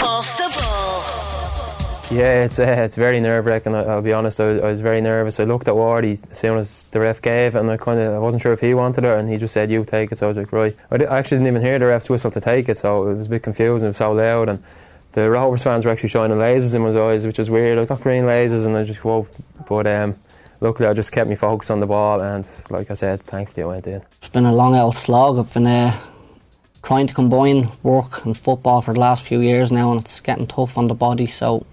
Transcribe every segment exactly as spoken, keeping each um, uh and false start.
Off the Ball. Yeah, it's uh, it's very nerve-wracking. I'll be honest, I was, I was very nervous. I looked at Wardy as soon as the ref gave, and I kind of I wasn't sure if he wanted it, and he just said, "You take it." So I was like, right. I, di- I actually didn't even hear the ref's whistle to take it, so it was a bit confusing. It was so loud, and the Rovers fans were actually shining lasers in my eyes, which is weird. I got green lasers, and I just whoa. But um, luckily, I just kept me focused on the ball, and like I said, thankfully, I went in. It's been a long old slog. I've been uh, trying to combine work and football for the last few years now, and it's getting tough on the body. So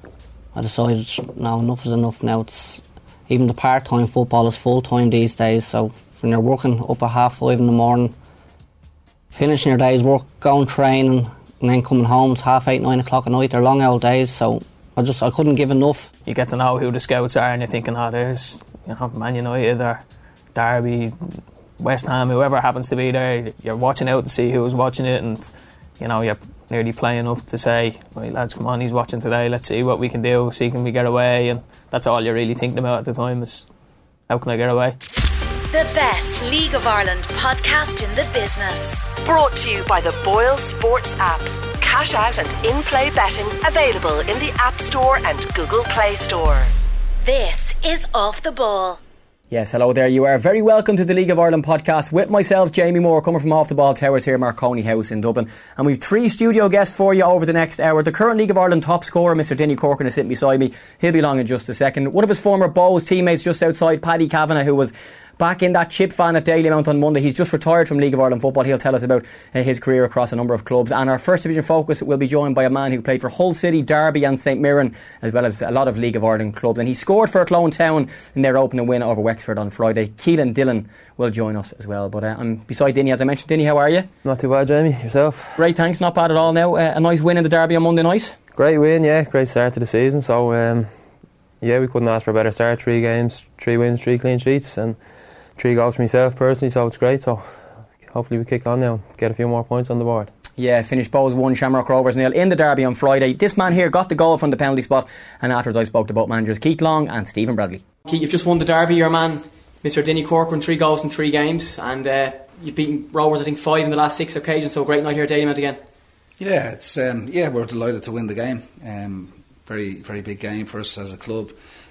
I decided, no, enough is enough now. It's even the part-time football is full-time these days. So when you're working up at half five in the morning, finishing your day's work, going training, and then coming home, it's half eight, nine o'clock at night. They're long old days, so I just I couldn't give enough. You get to know who the scouts are, and you're thinking, oh, there's, you know, Man United or Derby, West Ham, whoever happens to be there. You're watching out to see who's watching it, and you know you're nearly playing up to say, right lads, come on, he's watching today, let's see what we can do, see can we get away. And that's all you're really thinking about at the time, is how can I get away. The best League of Ireland podcast in the business. Brought to you by the Boyle Sports app. Cash out and in-play betting available in the App Store and Google Play Store. This is Off the Ball. Yes, hello there. You are very welcome to the League of Ireland podcast with myself, Jamie Moore, coming from Off the Ball Towers here, Marconi House in Dublin. And we've three studio guests for you over the next hour. The current League of Ireland top scorer, Mister Dinny Corcoran, is sitting beside me. He'll be along in just a second. One of his former Bows teammates just outside, Paddy Kavanagh, who was back in that chip fan at Dalymount on Monday. He's just retired from League of Ireland football. He'll tell us about uh, his career across a number of clubs. And our first division focus will be joined by a man who played for Hull City, Derby and St Mirren, as well as a lot of League of Ireland clubs. And he scored for Clone Town in their opening win over Wexford on Friday. Keelan Dillon will join us as well. But uh, I'm beside Dinny, as I mentioned. Dinny, how are you? Not too bad, Jamie. Yourself? Great, thanks. Not bad at all now. Uh, a nice win in the Derby on Monday night. Great win, yeah. Great start to the season. So, um, yeah, we couldn't ask for a better start. Three games, three wins, three clean sheets, and three goals for myself personally, so it's great. So hopefully we kick on now and get a few more points on the board. Yeah, finished Bows one, Shamrock Rovers nil in the Derby on Friday. This man here got the goal from the penalty spot, and afterwards I spoke to both managers, Keith Long and Stephen Bradley. Keith, you've just won the Derby. Your man, Mister Dinny Corcoran, three goals in three games, and uh, you've beaten Rovers, I think, five in the last six occasions, so great night here at Dalymount again. Yeah, it's um, yeah, we're delighted to win the game. Um, very, very big game for us as a club.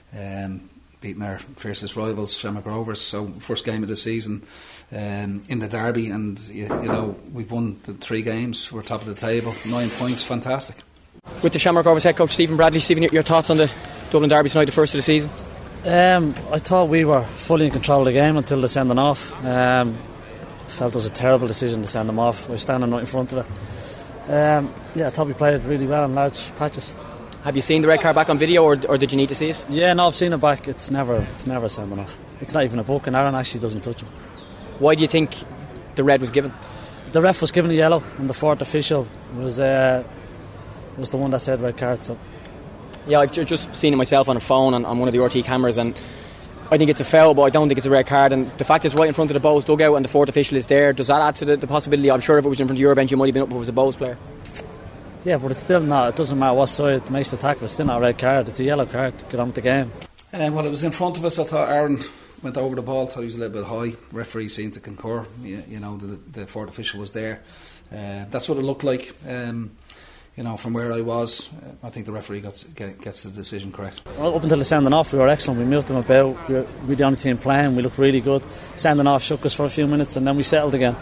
Um, beating our fiercest rivals, Shamrock Rovers. So first game of the season um, in the Derby, and you, you know we've won the three games. We're top of the table, nine points, fantastic. With the Shamrock Rovers head coach Stephen Bradley, Stephen, your thoughts on the Dublin Derby tonight, the first of the season? Um, I thought we were fully in control of the game until the sending off. Um, felt it was a terrible decision to send them off. We were standing right in front of it. Um, yeah, I thought we played really well in large patches. Have you seen the red card back on video, or, or did you need to see it? Yeah, no, I've seen it back. It's never, it's never sending off. It's not even a book, and Aaron actually doesn't touch him. Why do you think the red was given? The ref was given a yellow, and the fourth official was uh, was the one that said red card. So. Yeah, I've just seen it myself on a phone on, on one of the R T cameras, and I think it's a foul, but I don't think it's a red card. And the fact it's right in front of the Bows dugout and the fourth official is there, does that add to the, the possibility? I'm sure if it was in front of your bench, you might have been up if it was a Bows player. Yeah, but it's still not. It doesn't matter what side makes the tackle. It's still not a red card. It's a yellow card. Get on with the game. Uh, well, it was in front of us. I thought Aaron went over the ball. Thought he was a little bit high. Referee seemed to concur. You, you know, the, the fourth official was there. Uh, that's what it looked like. Um, you know, from where I was, uh, I think the referee got, get, gets the decision correct. Well, up until the sending off, we were excellent. We moved them about. We were, we were the only team playing. We looked really good. Sending off shook us for a few minutes, and then we settled again.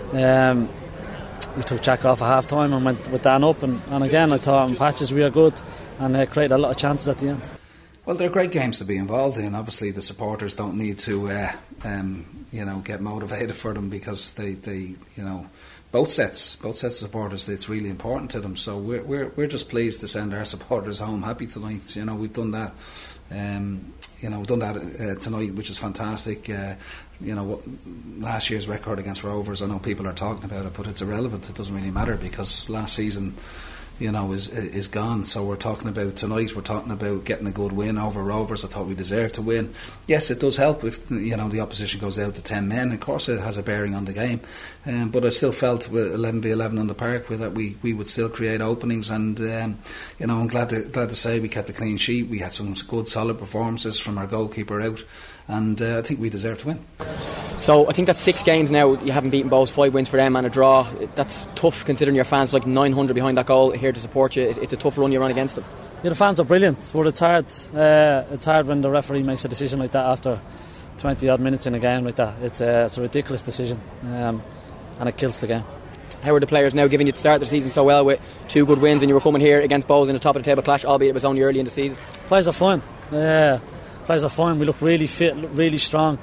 Um, We took Jack off at half time and went with Dan up, and, and again I thought in patches we were good and uh, created a lot of chances at the end. Well, they're great games to be involved in. Obviously the supporters don't need to uh, um, you know, get motivated for them, because they, they you know both sets both sets of supporters, it's really important to them. So we're we're, we're just pleased to send our supporters home happy tonight. You know, we've done that um, you know, done that uh, tonight, which is fantastic. Uh, you know, what, last year's record against Rovers, I know people are talking about it, but it's irrelevant. It doesn't really matter, because last season, you know, is is gone. So we're talking about tonight. We're talking about getting a good win over Rovers. I thought we deserved to win. Yes, it does help if, you know, the opposition goes out to ten men. Of course, it has a bearing on the game. Um, but I still felt with eleven v eleven on the park that we, we would still create openings. And um, you know, I'm glad to glad to say we kept a clean sheet. We had some good, solid performances from our goalkeeper out. And uh, I think we deserve to win. So I think that's six games now. You haven't beaten Bohs, five wins for them and a draw. That's tough considering your fans like nine hundred behind that goal here to support you. It's a tough run you run against them. Yeah, the fans are brilliant, but it's hard. Uh, it's hard when the referee makes a decision like that after twenty odd minutes in a game like that. It's a, it's a ridiculous decision, um, and it kills the game. How are the players now giving you to start the season so well with two good wins, and you were coming here against Bohs in the top of the table clash, albeit it was only early in the season? Players are fine. Yeah, players are fine. We look really fit, look really strong.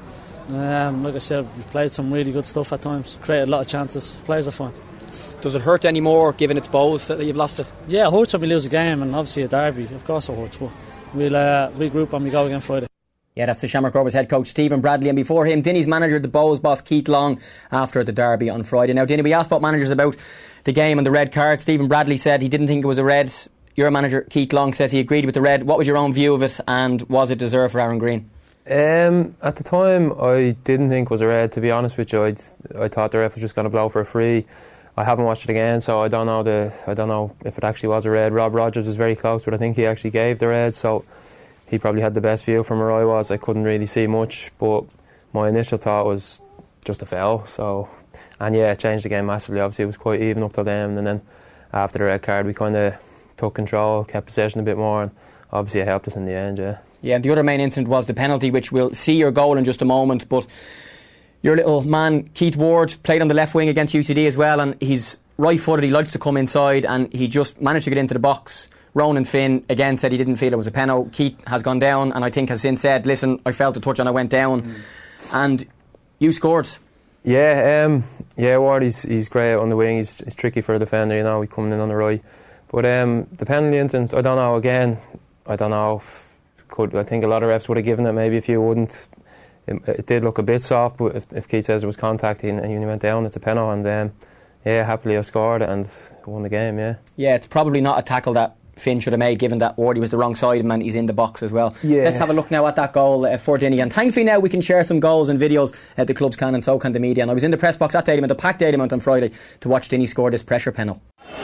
Um, like I said, we played some really good stuff at times, created a lot of chances. Players are fine. Does it hurt any more given it's Bohs that you've lost it? Yeah, it hurts when we lose a game, and obviously a derby, of course it hurts, but we'll uh, regroup and we go again Friday. Yeah, that's the Shamrock Rovers head coach Stephen Bradley, and before him Dinny's manager, the Bohs boss Keith Long, after the derby on Friday. Now Dinny, we asked both managers about the game and the red card. Stephen Bradley said he didn't think it was a red. Your manager Keith Long says he agreed with the red. What was your own view of it, and was it deserved for Aaron Green? Um, at the time I didn't think it was a red, to be honest with you. I'd, I thought the ref was just going to blow for a free. I haven't watched it again, so I don't know the I don't know if it actually was a red. Rob Rogers was very close, but I think he actually gave the red, so he probably had the best view from where I was. I couldn't really see much, but my initial thought was just a foul. So, and yeah, it changed the game massively. Obviously it was quite even up till then, and then after the red card we kind of took control, kept possession a bit more, and obviously it helped us in the end. Yeah. Yeah, and the other main incident was the penalty, which we'll see your goal in just a moment, but your little man Keith Ward played on the left wing against U C D as well, and he's right footed, he likes to come inside, and he just managed to get into the box. Ronan Finn again said he didn't feel it was a penalty. Keith has gone down, and I think has since said, listen, I felt the touch and I went down. Mm. And you scored. Yeah, um, yeah, Ward, he's, he's great on the wing. He's, he's tricky for a defender, you know, he's coming in on the right. But um, the penalty incident, I don't know, again, I don't know. Could I think a lot of refs would have given it, maybe a few wouldn't. It, it did look a bit soft, but if, if Keith says it was contact and he went down, it's a penalty, and um, yeah, happily I scored it and won the game. Yeah, yeah, it's probably not a tackle that Finn should have made, given that Wardy was the wrong side of him and he's in the box as well. Yeah. Let's have a look now at that goal uh, for Dinny, and thankfully now we can share some goals and videos at the clubs can, and so can the media. And I was in the press box at Dalymount, the packed Dalymount on Friday, to watch Dinny score this pressure penalty.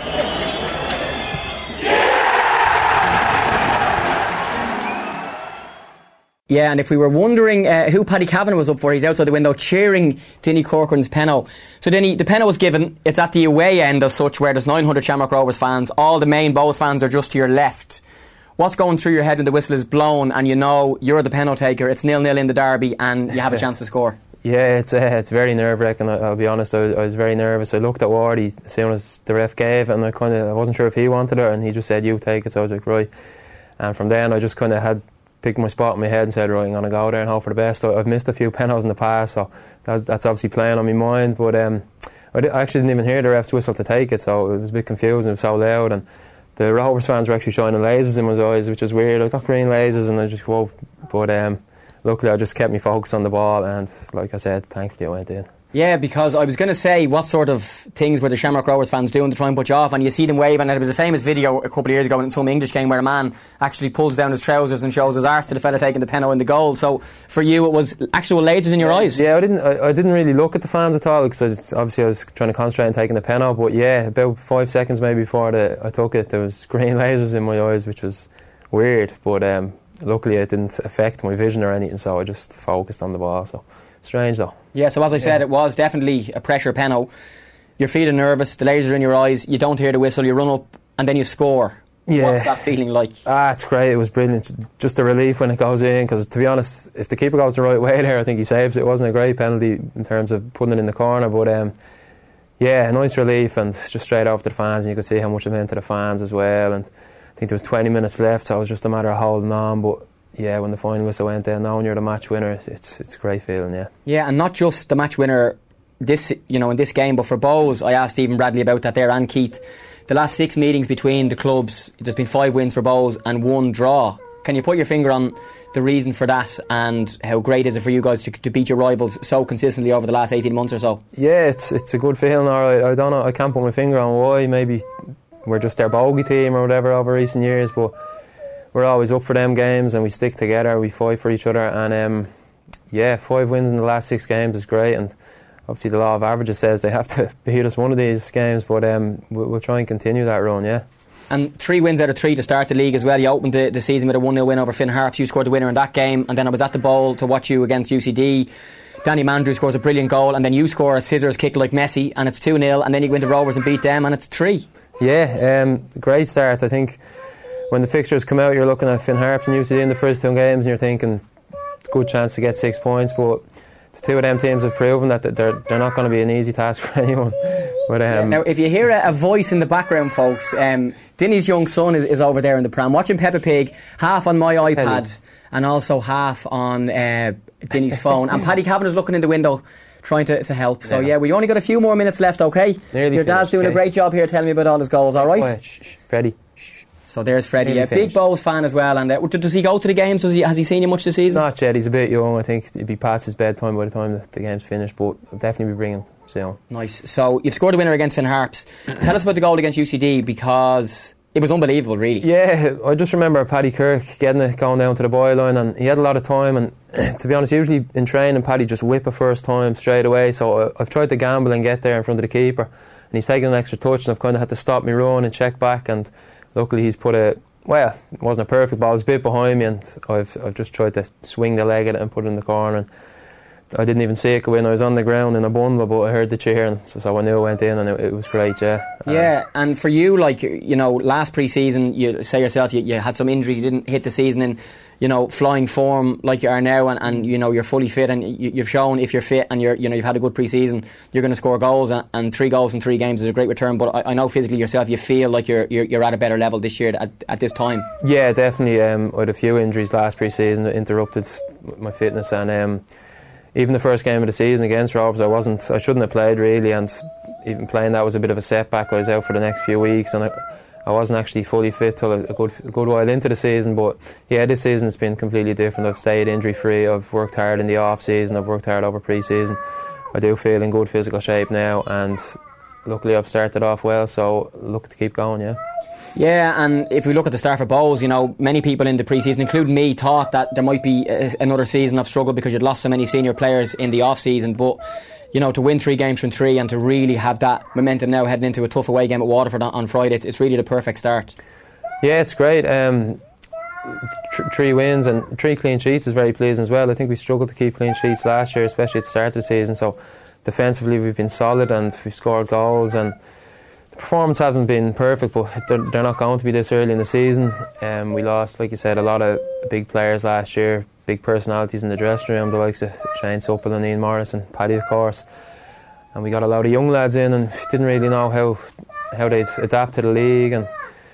Yeah, and if we were wondering uh, who Paddy Kavanagh was up for, he's outside the window cheering Dinny Corcoran's penalty. So Dinny, the penalty was given. It's at the away end as such, where there's nine hundred Shamrock Rovers fans. All the main Bohs fans are just to your left. What's going through your head when the whistle is blown and you know you're the penalty taker, it's nil nil in the derby and you have a chance to score? Yeah, it's uh, it's very nerve-wracking. I'll be honest, I was, I was very nervous. I looked at Wardy as soon as the ref gave, and I kind of I wasn't sure if he wanted it, and he just said, you take it. So I was like, right. And from then I just kind of had picked my spot in my head and said, right, I'm going to go there and hope for the best. So I've missed a few penalties in the past, so that's, that's obviously playing on my mind. But um, I, di- I actually didn't even hear the ref's whistle to take it, so it was a bit confusing. It was so loud, and the Rovers fans were actually shining lasers in my eyes, which is weird. I got green lasers, and I just whoa. But um, luckily I just kept me focused on the ball, and like I said, thankfully I went in. Yeah, because I was going to say, what sort of things were the Shamrock Rovers fans doing to try and put you off? And you see them wave, and there was a famous video a couple of years ago in some English game where a man actually pulls down his trousers and shows his arse to the fella taking the penalty in the goal. So for you, it was actual lasers in your eyes. Yeah, I didn't. I, I didn't really look at the fans at all, because I, obviously I was trying to concentrate on taking the penalty. But yeah, about five seconds maybe before the, I took it, there was green lasers in my eyes, which was weird. But um, luckily it didn't affect my vision or anything, so I just focused on the ball. So. Strange though. Yeah, so as I said, yeah. It was definitely a pressure penalty. You're feeling nervous, the lasers are in your eyes, you don't hear the whistle, you run up and then you score. Yeah. What's that feeling like? Ah, it's great, it was brilliant. Just a relief when it goes in, because to be honest, if the keeper goes the right way there, I think he saves it. It wasn't a great penalty in terms of putting it in the corner, but um, yeah, a nice relief, and just straight off to the fans, and you could see how much it meant to the fans as well. And I think there was twenty minutes left, so it was just a matter of holding on. But yeah, when the final whistle went there, knowing you're the match winner, it's it's a great feeling, yeah. Yeah, and not just the match winner this you know in this game, but for Bohs, I asked Stephen Bradley about that there, and Keith. The last six meetings between the clubs, there's been five wins for Bohs and one draw. Can you put your finger on the reason for that, and how great is it for you guys to, to beat your rivals so consistently over the last eighteen months or so? Yeah, it's it's a good feeling, alright. I don't know, I can't put my finger on why. Maybe we're just their bogey team or whatever over recent years, but we're always up for them games and we stick together, we fight for each other, and um, yeah, five wins in the last six games is great. And obviously the law of averages says they have to beat us one of these games, but um, we'll, we'll try and continue that run, yeah. And three wins out of three to start the league as well. You opened the, the season with a one nil win over Finn Harps. You scored the winner in that game, and then I was at the Bowl to watch you against U C D. Danny Mandrew scores a brilliant goal, and then you score a scissors kick like Messi, and it's two nil, and then you go into Rovers and beat them, and it's three. Yeah, um, great start. I think when the fixtures come out, you're looking at Finn Harps and U C D in the first two games, and you're thinking good chance to get six points, but the two of them teams have proven that they're they're not going to be an easy task for anyone. But, um, now, if you hear a, a voice in the background, folks, um, Dinny's young son is, is over there in the pram watching Peppa Pig, half on my iPad Paddy. and also half on uh, Dinny's phone. And Paddy Cavan is looking in the window trying to, to help. So, yeah. yeah, we only got a few more minutes left, okay? Nearly Your dad's finished, doing okay. a great job here telling me about all his goals, all right? Quiet, shh, shh, Freddie. Shh. So there's Freddie, Nearly a big finished. Bows fan as well. And uh, does he go to the games? Does he, has he seen you much this season? Not yet, he's a bit young. I think he'd be past his bedtime by the time the, the game's finished, but I'll definitely be bringing him soon. Nice. So you've scored a winner against Finn Harps. Tell us about the goal against U C D, because it was unbelievable, really. Yeah, I just remember Paddy Kirk getting it going down to the byline, and he had a lot of time, and to be honest, usually in training Paddy just whip a first time straight away, so I, I've tried to gamble and get there in front of the keeper, and he's taken an extra touch, and I've kind of had to stop me run and check back, and luckily he's put a, well, it wasn't a perfect ball, it was a bit behind me, and I've, I've just tried to swing the leg at it and put it in the corner, and I didn't even see it go in. I was on the ground in a bundle, but I heard the cheer, and so, so I knew it went in, and it, it was great, yeah. Um, Yeah, and for you, like, you know, last pre-season, you say yourself, you, you had some injuries, you didn't hit the season in, you know, flying form like you are now, and, and you know, you're fully fit, and you, you've shown if you're fit and you're, you know, you've had a good pre-season, you're going to score goals, and, and three goals in three games is a great return. But I, I know physically yourself, you feel like you're you're, you're at a better level this year at, at this time. Yeah, definitely. Um, I had a few injuries last pre-season that interrupted my fitness, and um, even the first game of the season against Rovers, I wasn't. I shouldn't have played really, and even playing that was a bit of a setback. I was out for the next few weeks, and I, I wasn't actually fully fit till a, a good a good while into the season. But yeah, this season it's been completely different. I've stayed injury free. I've worked hard in the off season. I've worked hard over pre-season. I do feel in good physical shape now, and luckily I've started off well. So look to keep going. Yeah. Yeah, and if we look at the start for Bows, you know, many people in the pre-season, including me, thought that there might be a, another season of struggle because you'd lost so many senior players in the off-season. But, you know, to win three games from three and to really have that momentum now heading into a tough away game at Waterford on, on Friday, it's, it's really the perfect start. Yeah, it's great. Um, th- three wins and three clean sheets is very pleasing as well. I think we struggled to keep clean sheets last year, especially at the start of the season. So defensively we've been solid and we've scored goals, and performance hasn't been perfect, but they're, they're not going to be this early in the season. Um, we lost, like you said, a lot of big players last year, big personalities in the dressing room, the likes of Shane Supple and Ian Morris and Paddy, of course. And we got a lot of young lads in, and didn't really know how how they'd adapt to the league. And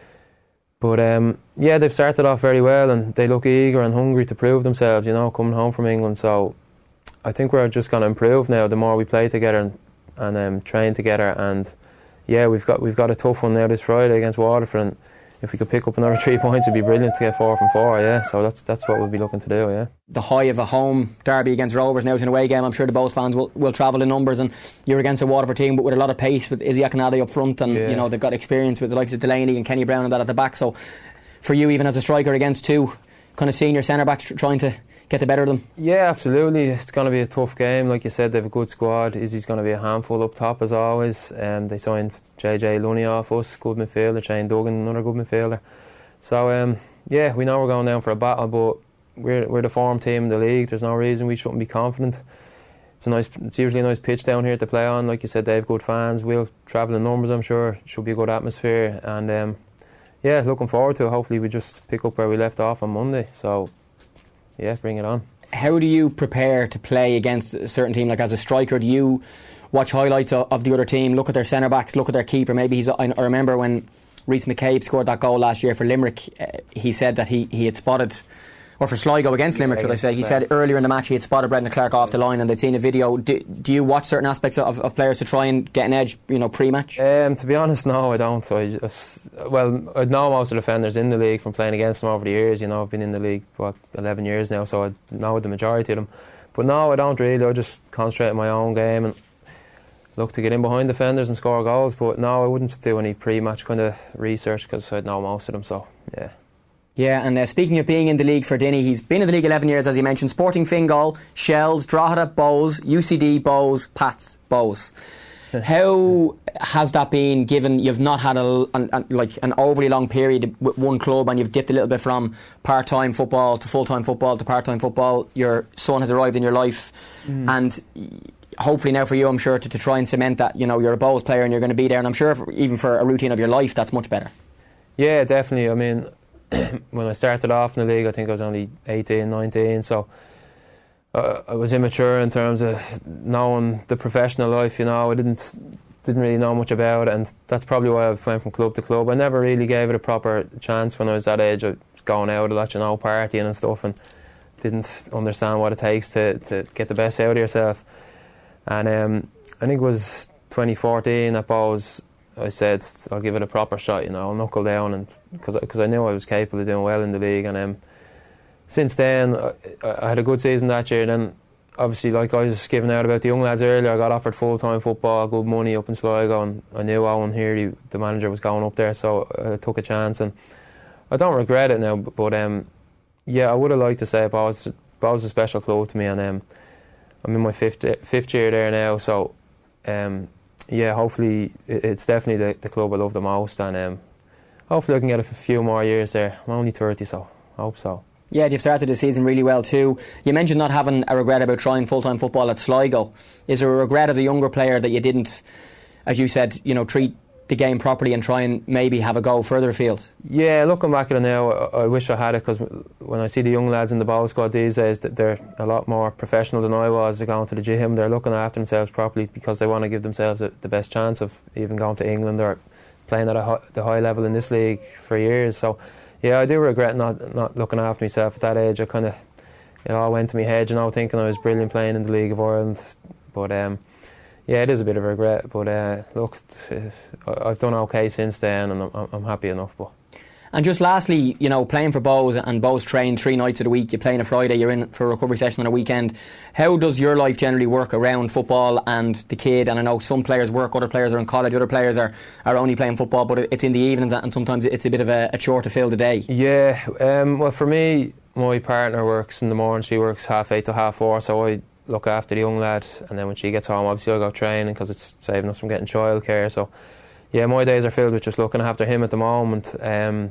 but um, yeah, they've started off very well, and they look eager and hungry to prove themselves, you know, coming home from England. So I think we're just going to improve now. The more we play together and, and um, train together, and yeah, we've got we've got a tough one now this Friday against Waterford, and if we could pick up another three points, it'd be brilliant to get four from four. Yeah, so that's that's what we'll be looking to do. Yeah, the high of a home derby against Rovers, now it's an away game. I'm sure the Bows fans will, will travel in numbers, and you're against a Waterford team, but with a lot of pace, with Izzy Akinade up front, and yeah. you know they've got experience with the likes of Delaney and Kenny Brown and that at the back. So for you, even as a striker against two kind of senior centre backs tr- trying to get the better of them. Yeah, absolutely. It's going to be a tough game. Like you said, they have a good squad. Izzy's going to be a handful up top as always. Um, they signed J J Lunny off us, good midfielder. Shane Duggan, another good midfielder. So um, yeah, we know we're going down for a battle, but we're we're the form team in the league. There's no reason we shouldn't be confident. It's a nice. It's usually a nice pitch down here to play on. Like you said, they have good fans. We'll travel in numbers, I'm sure. It should be a good atmosphere, and um, yeah, looking forward to it. Hopefully we just pick up where we left off on Monday. So yeah, bring it on. How do you prepare to play against a certain team? Like as a striker, do you watch highlights of, of the other team, look at their centre backs, look at their keeper? Maybe he's. I remember when Rhys McCabe scored that goal last year for Limerick, uh, he said that he, he had spotted, or for Sligo against Limerick, should I say, he said earlier in the match he had spotted Brendan Clark off the line and they'd seen a video. Do, do you watch certain aspects of, of players to try and get an edge, you know, pre-match? Um, to be honest, no, I don't. I just, well, I know most of the defenders in the league from playing against them over the years. You know, I've been in the league, what, eleven years now, so I know the majority of them. But no, I don't really. I just concentrate on my own game and look to get in behind defenders and score goals. But no, I wouldn't do any pre-match kind of research because I'd know most of them, so yeah. Yeah, and uh, speaking of being in the league for Dinny, he's been in the league eleven years, as you mentioned. Sporting Fingal, Shells, Drogheda, Bows, U C D, Bows, Pats, Bows. How has that been, given you've not had a, an, an, like an overly long period with one club, and you've dipped a little bit from part-time football to full-time football to part-time football? Your son has arrived in your life, mm. and hopefully now for you, I'm sure, to, to try and cement that, you know, you're a Bohs player and you're going to be there, and I'm sure for, even for a routine of your life, that's much better. Yeah, definitely. I mean, when I started off in the league, I think I was only eighteen, nineteen, so uh, I was immature in terms of knowing the professional life, you know. I didn't didn't really know much about it, and that's probably why I went from club to club. I never really gave it a proper chance when I was that age. I was going out a lot, you know, partying and stuff, and didn't understand what it takes to, to get the best out of yourself. And um, I think it was twenty fourteen at Bohs, I said I'll give it a proper shot, you know, I'll knuckle down, and because because I knew I was capable of doing well in the league. And um, since then I, I had a good season that year. Then obviously, like I was giving out about the young lads earlier, I got offered full-time football, good money up in Sligo, and I knew Owen Healy, the manager, was going up there, so I took a chance, and I don't regret it now. But um, yeah, I would have liked to say Bohs was a special club to me, and um, I'm in my fifth fifth year there now, so um, yeah, hopefully it's definitely the, the club I love the most, and um, hopefully I can get a few more years there. I'm only thirty, so I hope so. Yeah, you've started the season really well too. You mentioned not having a regret about trying full-time football at Sligo. Is there a regret as a younger player that you didn't, as you said, you know, treat the game properly and try and maybe have a go further afield? Yeah, looking back at it now, I, I wish I had it, because when I see the young lads in the Bohs squad these days, they're a lot more professional than I was. They're going to the gym, they're looking after themselves properly because they want to give themselves a, the best chance of even going to England or playing at a high, the high level in this league for years. So yeah, I do regret not not looking after myself at that age. I kind of, it all went to my head, you know, thinking I was brilliant playing in the League of Ireland. But um, yeah, it is a bit of a regret. But uh, look, I've done okay since then, and I'm, I'm happy enough. But and just lastly, you know, playing for Bohs, and Bohs train three nights of the week. You play on a Friday, you're in for a recovery session on a weekend. How does your life generally work around football and the kid? And I know some players work, other players are in college, other players are, are only playing football, but it's in the evenings, and sometimes it's a bit of a, a chore to fill the day. Yeah, um, well for me, my partner works in the morning. She works half eight to half four, so I look after the young lad, and then when she gets home, obviously I go training because it's saving us from getting childcare. So yeah, my days are filled with just looking after him at the moment. Um,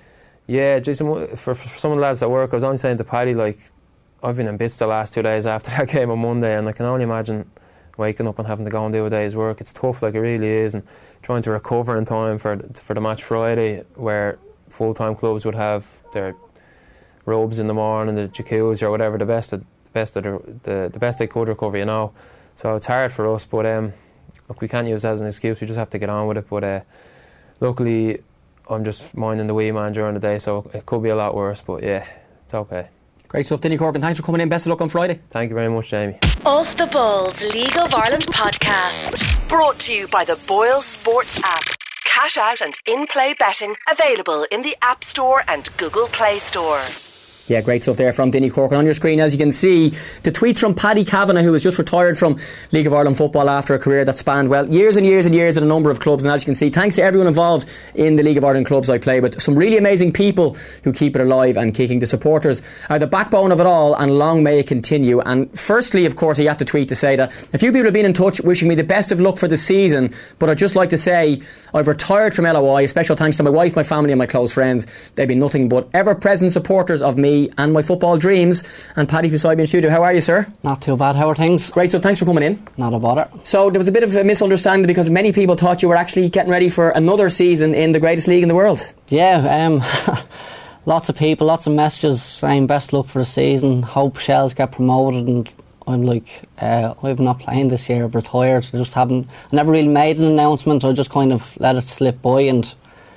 yeah, Jason, for, for some of the lads at work, I was only saying to Paddy, like, I've been in bits the last two days after that game on Monday, and I can only imagine waking up and having to go and do a day's work. It's tough, like it really is, and trying to recover in time for for the match Friday, where full-time clubs would have their robes in the morning, the jacuzzi or whatever, the best of, best of the, the the best they could recover, you know. So it's hard for us, but um, look, we can't use it as an excuse. We just have to get on with it. But uh, luckily, I'm just minding the wee man during the day, so it could be a lot worse. But yeah, it's okay. Great stuff, Denny Corcoran. Thanks for coming in. Best of luck on Friday. Thank you very much, Jamie. Off the Balls League of Ireland podcast, brought to you by the Boyle Sports app. Cash out and in-play betting available in the App Store and Google Play Store. Yeah, great stuff there from Denny Corcoran. On your screen, as you can see, the tweets from Paddy Kavanagh, who has just retired from League of Ireland football after a career that spanned, well, years and years and years at a number of clubs. And as you can see, thanks to everyone involved in the League of Ireland clubs I play with. Some really amazing people who keep it alive and kicking. The supporters are the backbone of it all, and long may it continue. And firstly, of course, he had to tweet to say that a few people have been in touch wishing me the best of luck for the season, but I'd just like to say I've retired from L O I. A special thanks to my wife, my family and my close friends. They've been nothing but ever-present supporters of me and my football dreams. And Paddy's beside me in studio. How are you, sir? Not too bad. How are things? Great, so thanks for coming in. Not a bother. So there was a bit of a misunderstanding because many people thought you were actually getting ready for another season in the greatest league in the world. Yeah, um, lots of people, lots of messages saying best luck for the season, hope Shells get promoted, and I'm like, uh, I'm not playing this year, I've retired. I just haven't, I never really made an announcement. I just kind of let it slip by, and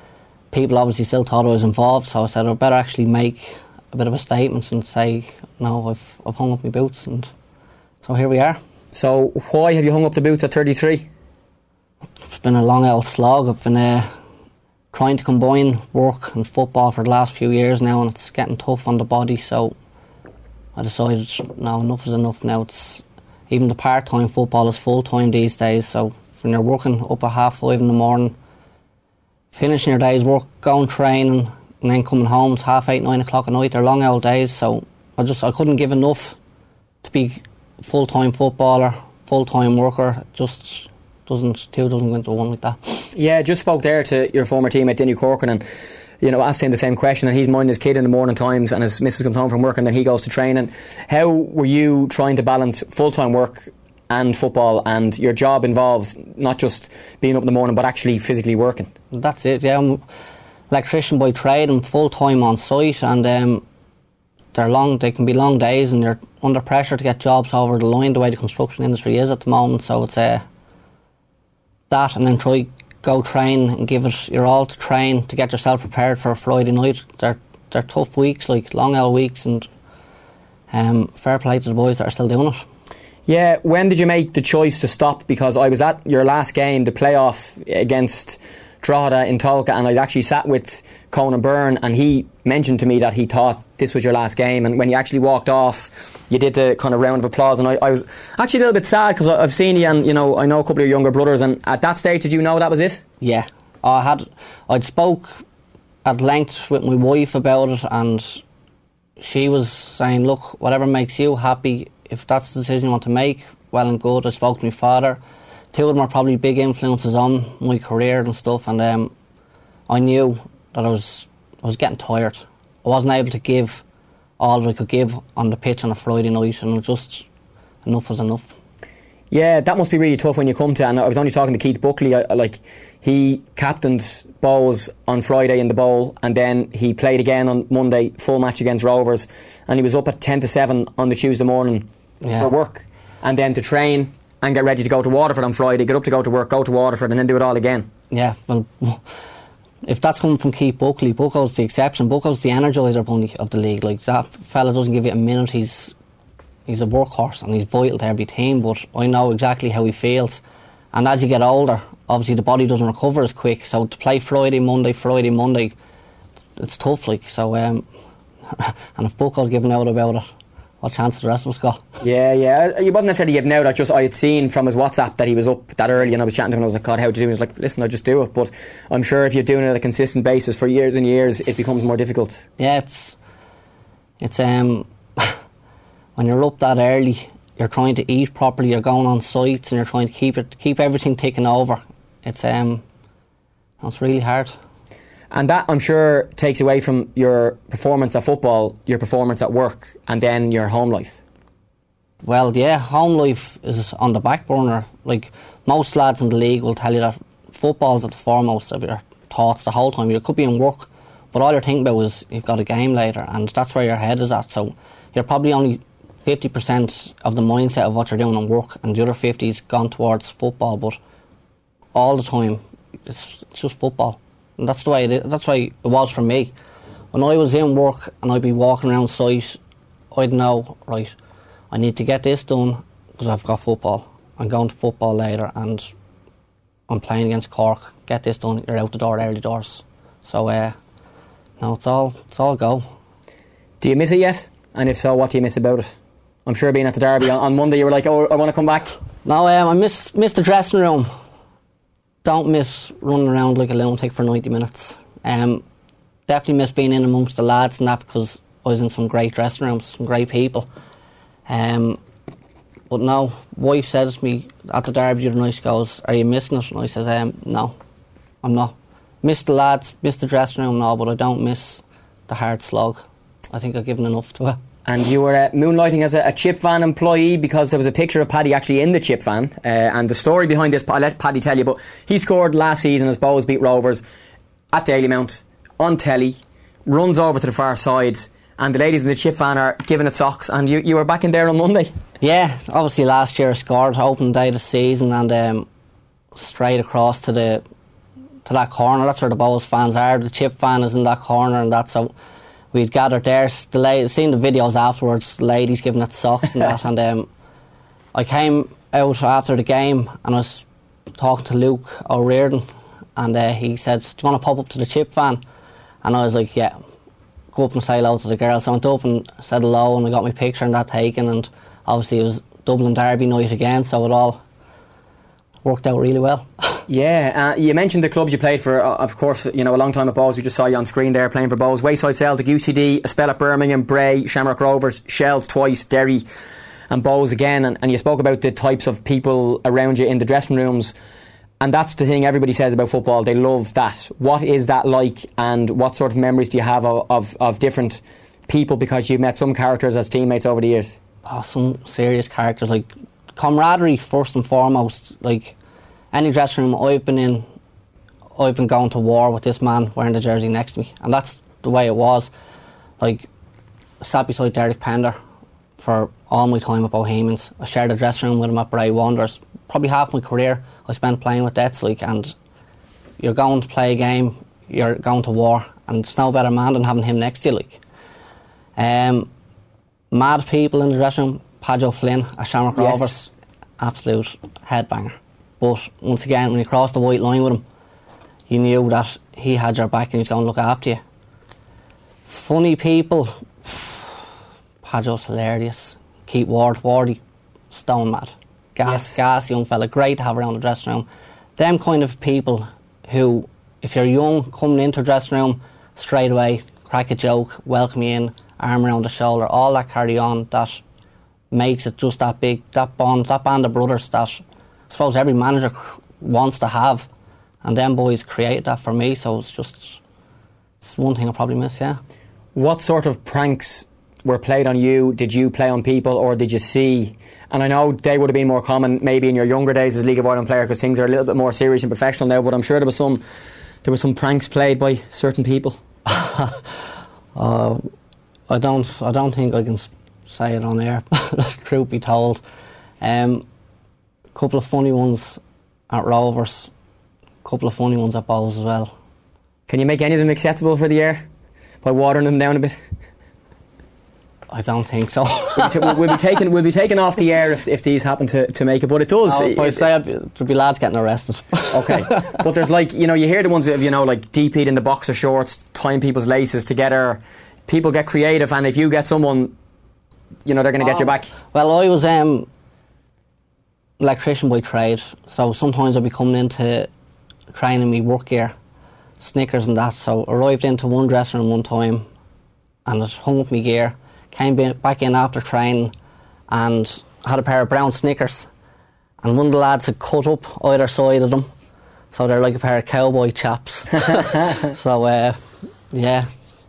people obviously still thought I was involved, so I said I'd better actually make a bit of a statement and say, no, I've I've hung up my boots, and so here we are. So why have you hung up the boots at thirty-three? It's been a long old slog. I've been uh, trying to combine work and football for the last few years now, and it's getting tough on the body, so I decided, no, enough is enough now. It's even the part-time football is full-time these days, so when you're working up at half five in the morning, finishing your day's work, going training, and then coming home, it's half eight, nine o'clock at night. They're long old days, so I just I couldn't give enough to be full-time footballer, full-time worker. Just doesn't two doesn't go into one like that. Yeah, just spoke there to your former team at Dinny Corcoran, and you know, asked him the same question, and he's minding his kid in the morning times, and his missus comes home from work, and then he goes to training. How were you trying to balance full-time work and football, and your job involved not just being up in the morning but actually physically working? That's it, yeah. I'm electrician by trade. I'm full-time on site, and um, they're long. They can be long days, and you're under pressure to get jobs over the line the way the construction industry is at the moment. So it's uh, that, and then try go train and give it your all to train to get yourself prepared for a Friday night. They're they're tough weeks, like long hour weeks, and um, fair play to the boys that are still doing it. Yeah, when did you make the choice to stop? Because I was at your last game, the playoff against Drogheda in Tolka, and I'd actually sat with Conan Byrne, and he mentioned to me that he thought this was your last game, and when you actually walked off, you did the kind of round of applause, and I, I was actually a little bit sad because I've seen you, and you know, I know a couple of your younger brothers, and at that stage did you know that was it? Yeah, I had I'd spoke at length with my wife about it, and she was saying, look, whatever makes you happy, if that's the decision you want to make, well and good. I spoke to my father. Two of them are probably big influences on my career and stuff, and um, I knew that I was I was getting tired. I wasn't able to give all that I could give on the pitch on a Friday night, and it was just enough was enough. Yeah, that must be really tough when you come to, and I was only talking to Keith Buckley, I, like he captained Bows on Friday in the bowl, and then he played again on Monday, full match against Rovers, and he was up at ten to seven on the Tuesday morning yeah. for work, and then to train and get ready to go to Waterford on Friday, get up to go to work, go to Waterford, and then do it all again. Yeah, well, if that's coming from Keith Buckley, Bucko's the exception. Bucko's the energiser bunny of the league. Like, that fella doesn't give you a minute. He's he's a workhorse and he's vital to every team, but I know exactly how he feels. And as you get older, obviously the body doesn't recover as quick, so to play Friday, Monday, Friday, Monday, it's tough, like, so um, and if Bucko's giving out about it, what chance the rest of us got? Yeah, yeah. He wasn't necessarily giving out. I just I had seen from his WhatsApp that he was up that early, and I was chatting to him and I was like, God, how do you do it? He was like, listen, I just do it. But I'm sure if you're doing it on a consistent basis for years and years, it becomes more difficult. Yeah, it's it's um when you're up that early, you're trying to eat properly, you're going on sites, and you're trying to keep it keep everything ticking over. It's um it's really hard. And that, I'm sure, takes away from your performance at football, your performance at work, and then your home life. Well, yeah, home life is on the back burner. Like, most lads in the league will tell you that football's at the foremost of your thoughts the whole time. You could be in work, but all you're thinking about is you've got a game later, and that's where your head is at. So you're probably only fifty percent of the mindset of what you're doing in work, and the other fifty's gone towards football. But all the time, it's, it's just football. And that's the way it is. That's the way it was for me. When I was in work and I'd be walking around site, I'd know, right, I need to get this done because I've got football. I'm going to football later and I'm playing against Cork. Get this done, you're out the door early doors. So, uh, no, it's all, it's all go. Do you miss it yet? And if so, what do you miss about it? I'm sure being at the derby on, on Monday you were like, oh, I want to come back. No, um, I miss, miss the dressing room. Don't miss running around like a lunatic for ninety minutes. Um, definitely miss being in amongst the lads and that, because I was in some great dressing rooms, some great people. Um, but no, wife said to me at the derby the other night, she goes, are you missing it? And I says, um, no, I'm not. Miss the lads, miss the dressing room, no, but I don't miss the hard slog. I think I've given enough to it. And you were uh, moonlighting as a, a chip van employee, because there was a picture of Paddy actually in the chip van. Uh, and the story behind this, I'll let Paddy tell you, but he scored last season as Bows beat Rovers at Dalymount, on telly, runs over to the far side, and the ladies in the chip van are giving it socks, and you, you were back in there on Monday. Yeah, obviously last year I scored, opening day of the season, and um, straight across to the to that corner. That's where the Bows fans are. The chip van is in that corner, and that's so. We'd gathered there, the la- seen the videos afterwards, ladies giving it socks and that, and um, I came out after the game and I was talking to Luke O'Riordan, and uh, he said, do you want to pop up to the chip van? And I was like, yeah, go up and say hello to the girls. So I went up and said hello, and I got my picture and that taken, and obviously it was Dublin Derby night again, so it all worked out really well. Yeah, uh, you mentioned the clubs you played for, uh, of course, you know, a long time at Bows. We just saw you on screen there playing for Bows. Wayside Celtic, U C D, a spell at Birmingham, Bray, Shamrock Rovers, Shells twice, Derry and Bows again. And, and you spoke about the types of people around you in the dressing rooms. And that's the thing everybody says about football. They love that. What is that like, and what sort of memories do you have of, of, of different people, because you've met some characters as teammates over the years? Oh, some serious characters, like camaraderie first and foremost. Like any dressing room I've been in, I've been going to war with this man wearing the jersey next to me, and that's the way it was. Like, I sat beside Derek Pender for all my time at Bohemians. I shared a dressing room with him at Bray Wanderers. Probably half my career I spent playing with Dets, like, and you're going to play a game, you're going to war, and it's no better man than having him next to you, like. Um, mad people in the dressing room, Padge O'Flynn at Shamrock Yes. Rovers, absolute headbanger. But once again, when you crossed the white line with him, you knew that he had your back and he was going to look after you. Funny people, Padge's hilarious. Keith Ward, Wardy, stone mad. Gas, Yes. gas young fella, great to have around the dressing room. Them kind of people who, if you're young, coming into a dressing room, straight away, crack a joke, welcome you in, arm around the shoulder, all that carry on, that makes it just that big, that bond, that band of brothers that I suppose every manager wants to have. And them boys created that for me, so it's just, it's one thing I probably miss, yeah. What sort of pranks were played on you? Did you play on people, or did you see? And I know they would have been more common maybe in your younger days as League of Ireland player, because things are a little bit more serious and professional now, but I'm sure there was some there were some pranks played by certain people. uh, I don't I don't think I can say it on air, truth be told. Um, a couple of funny ones at Rovers, a couple of funny ones at Bowls as well. Can you make any of them acceptable for the air by watering them down a bit? I don't think so. we'll, t- we'll be taken. We'll be taken off the air if, if these happen to, to make it. But it does. No, if I it, say I'd be, there'd be lads getting arrested. Okay, but there's like, you know, you hear the ones of, you know, like D P'd in the boxer shorts, tying people's laces together. People get creative, and if you get someone, you know, they're going to oh, get you back. Well, I was um, electrician by trade, so sometimes I'd be coming into training me work gear, Snickers and that. So I arrived into one dressing room one time, and it hung up my gear. Came back in after training and had a pair of brown Snickers, and one of the lads had cut up either side of them, so they're like a pair of cowboy chaps. So uh, yeah.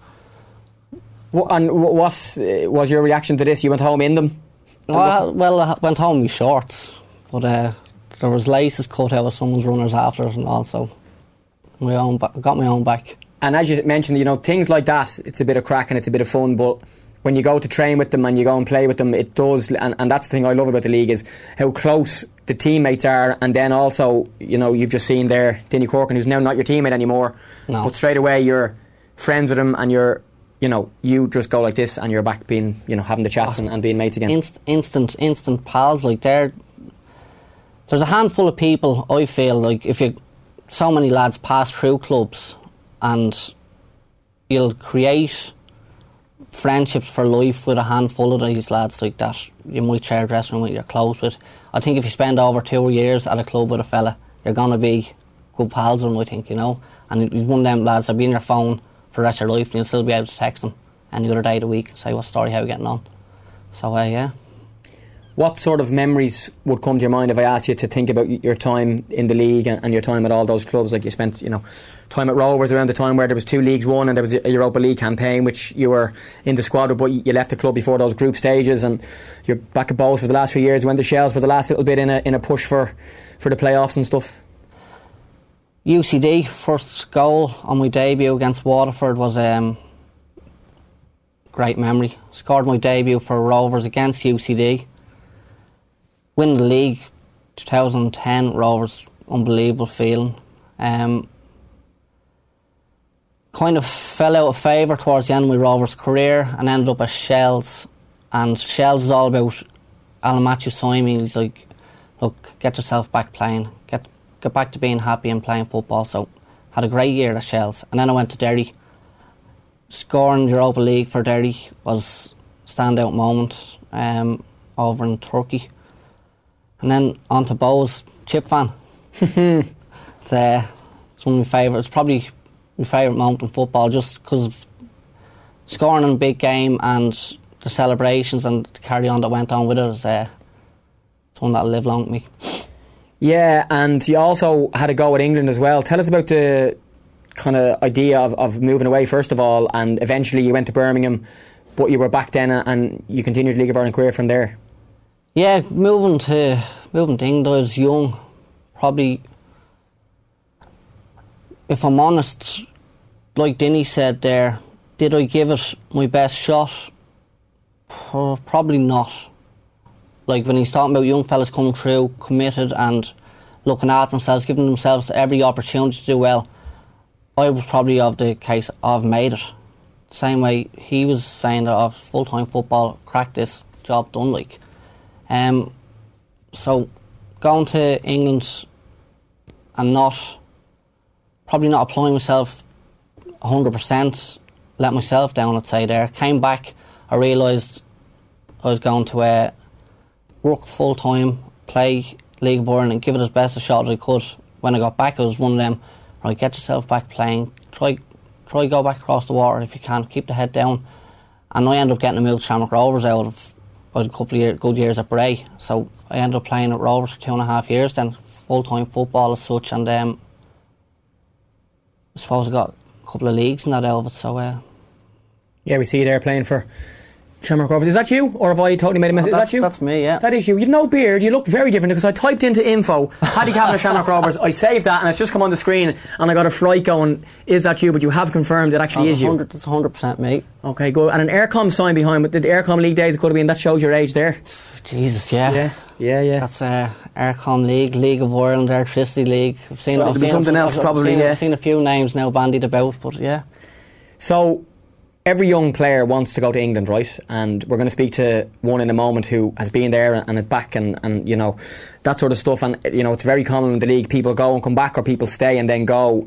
What, and what was, uh, was your reaction to this? You went home in them? Well, well I went home in my shorts, but uh, there was laces cut out of someone's runners after it and all, so my own ba- got my own back. And as you mentioned, you know, things like that, it's a bit of crack and it's a bit of fun, but when you go to train with them and you go and play with them, it does, and, and that's the thing I love about the league, is how close the teammates are. And then also, you know, you've just seen there Dinny Corkin, who's now not your teammate anymore, no. but straight away you're friends with him, and you're, you know, you just go like this and you're back being, you know, having the chats oh, and, and being mates again. Inst- instant instant pals. Like, they're, there's a handful of people, I feel like, if you, so many lads pass through clubs, and you'll create friendships for life with a handful of these lads like that. You might share a dressing room with, you're close with. I think if you spend over two years at a club with a fella, you're going to be good pals with him, I think, you know. And he's one of them lads that'll be in your phone for the rest of your life, and you'll still be able to text him any other day of the week and say, what story, how are you getting on? So, uh, yeah. What sort of memories would come to your mind if I asked you to think about your time in the league and, and your time at all those clubs? Like, you spent, you know, time at Rovers around the time where there was two leagues won and there was a Europa League campaign which you were in the squad with, but you left the club before those group stages, and you're back at Bowls for the last few years. You went to Shells for the last little bit in a in a push for, for the playoffs and stuff. U C D, first goal on my debut against Waterford was um, great memory. Scored my debut for Rovers against U C D. Winning the league, twenty ten, Rovers, unbelievable feeling. Um, kind of fell out of favour towards the end of my Rovers career and ended up at Shells. And Shells is all about Alan Matthews signed me. He's like, look, get yourself back playing. Get get back to being happy and playing football. So had a great year at Shells. And then I went to Derry. Scoring the Europa League for Derry was a standout moment um, over in Turkey. And then on to Bowes, Chip fan. it's, uh, it's one of my favourite. It's probably my favourite moment in football, just because of scoring in a big game and the celebrations and the carry on that went on with it. It's, uh, it's one that'll live long with me. Yeah, and you also had a go at England as well. Tell us about the kind of idea of, of moving away first of all, and eventually you went to Birmingham, but you were back then and you continued your League of Ireland career from there. Yeah, moving to moving to England, I was young. Probably, if I'm honest, like Dinny said there, did I give it my best shot? Uh, probably not. Like when he's talking about young fellas coming through, committed and looking after themselves, giving themselves every opportunity to do well, I was probably of the case I've made it. Same way he was saying that of full-time football, crack this job done like. Um, so going to England and not, probably not applying myself one hundred percent, let myself down, I'd say there. Came back, I realised I was going to uh, work full-time, play League of Ireland and give it as best a shot as I could. When I got back, I was one of them, right, get yourself back playing, try try go back across the water if you can, keep the head down. And I ended up getting a move to Shamrock Rovers out of I had a couple of year, good years at Bray. So I ended up playing at Rovers for two and a half years then, full-time football as such, and um, I suppose I got a couple of leagues in that out of it, so... Uh, yeah, we see you there playing for Shamrock Rovers. Is that you? Or have I totally made a mistake? Oh, is that you? That's me, yeah. That is you. You've no beard. You look very different because I typed into info, Paddy Cavan of Shamrock Rovers. I saved that and it's just come on the screen and I got a fright going, is that you? But you have confirmed it actually oh, is you. It's one hundred percent me. Okay, good. And an Aircom sign behind, but the Aircom League days it could have been, that shows your age there. Jesus, yeah. Yeah, yeah, yeah. That's uh, Aircom League, League of Ireland, Electricity League. I've seen, so I've it'll be seen something I've, else I've probably, seen, yeah. I've seen a few names now bandied about, but yeah. So... every young player wants to go to England, right? And we're going to speak to one in a moment who has been there and is back and, and, you know, that sort of stuff. And, you know, it's very common in the league. People go and come back or people stay and then go.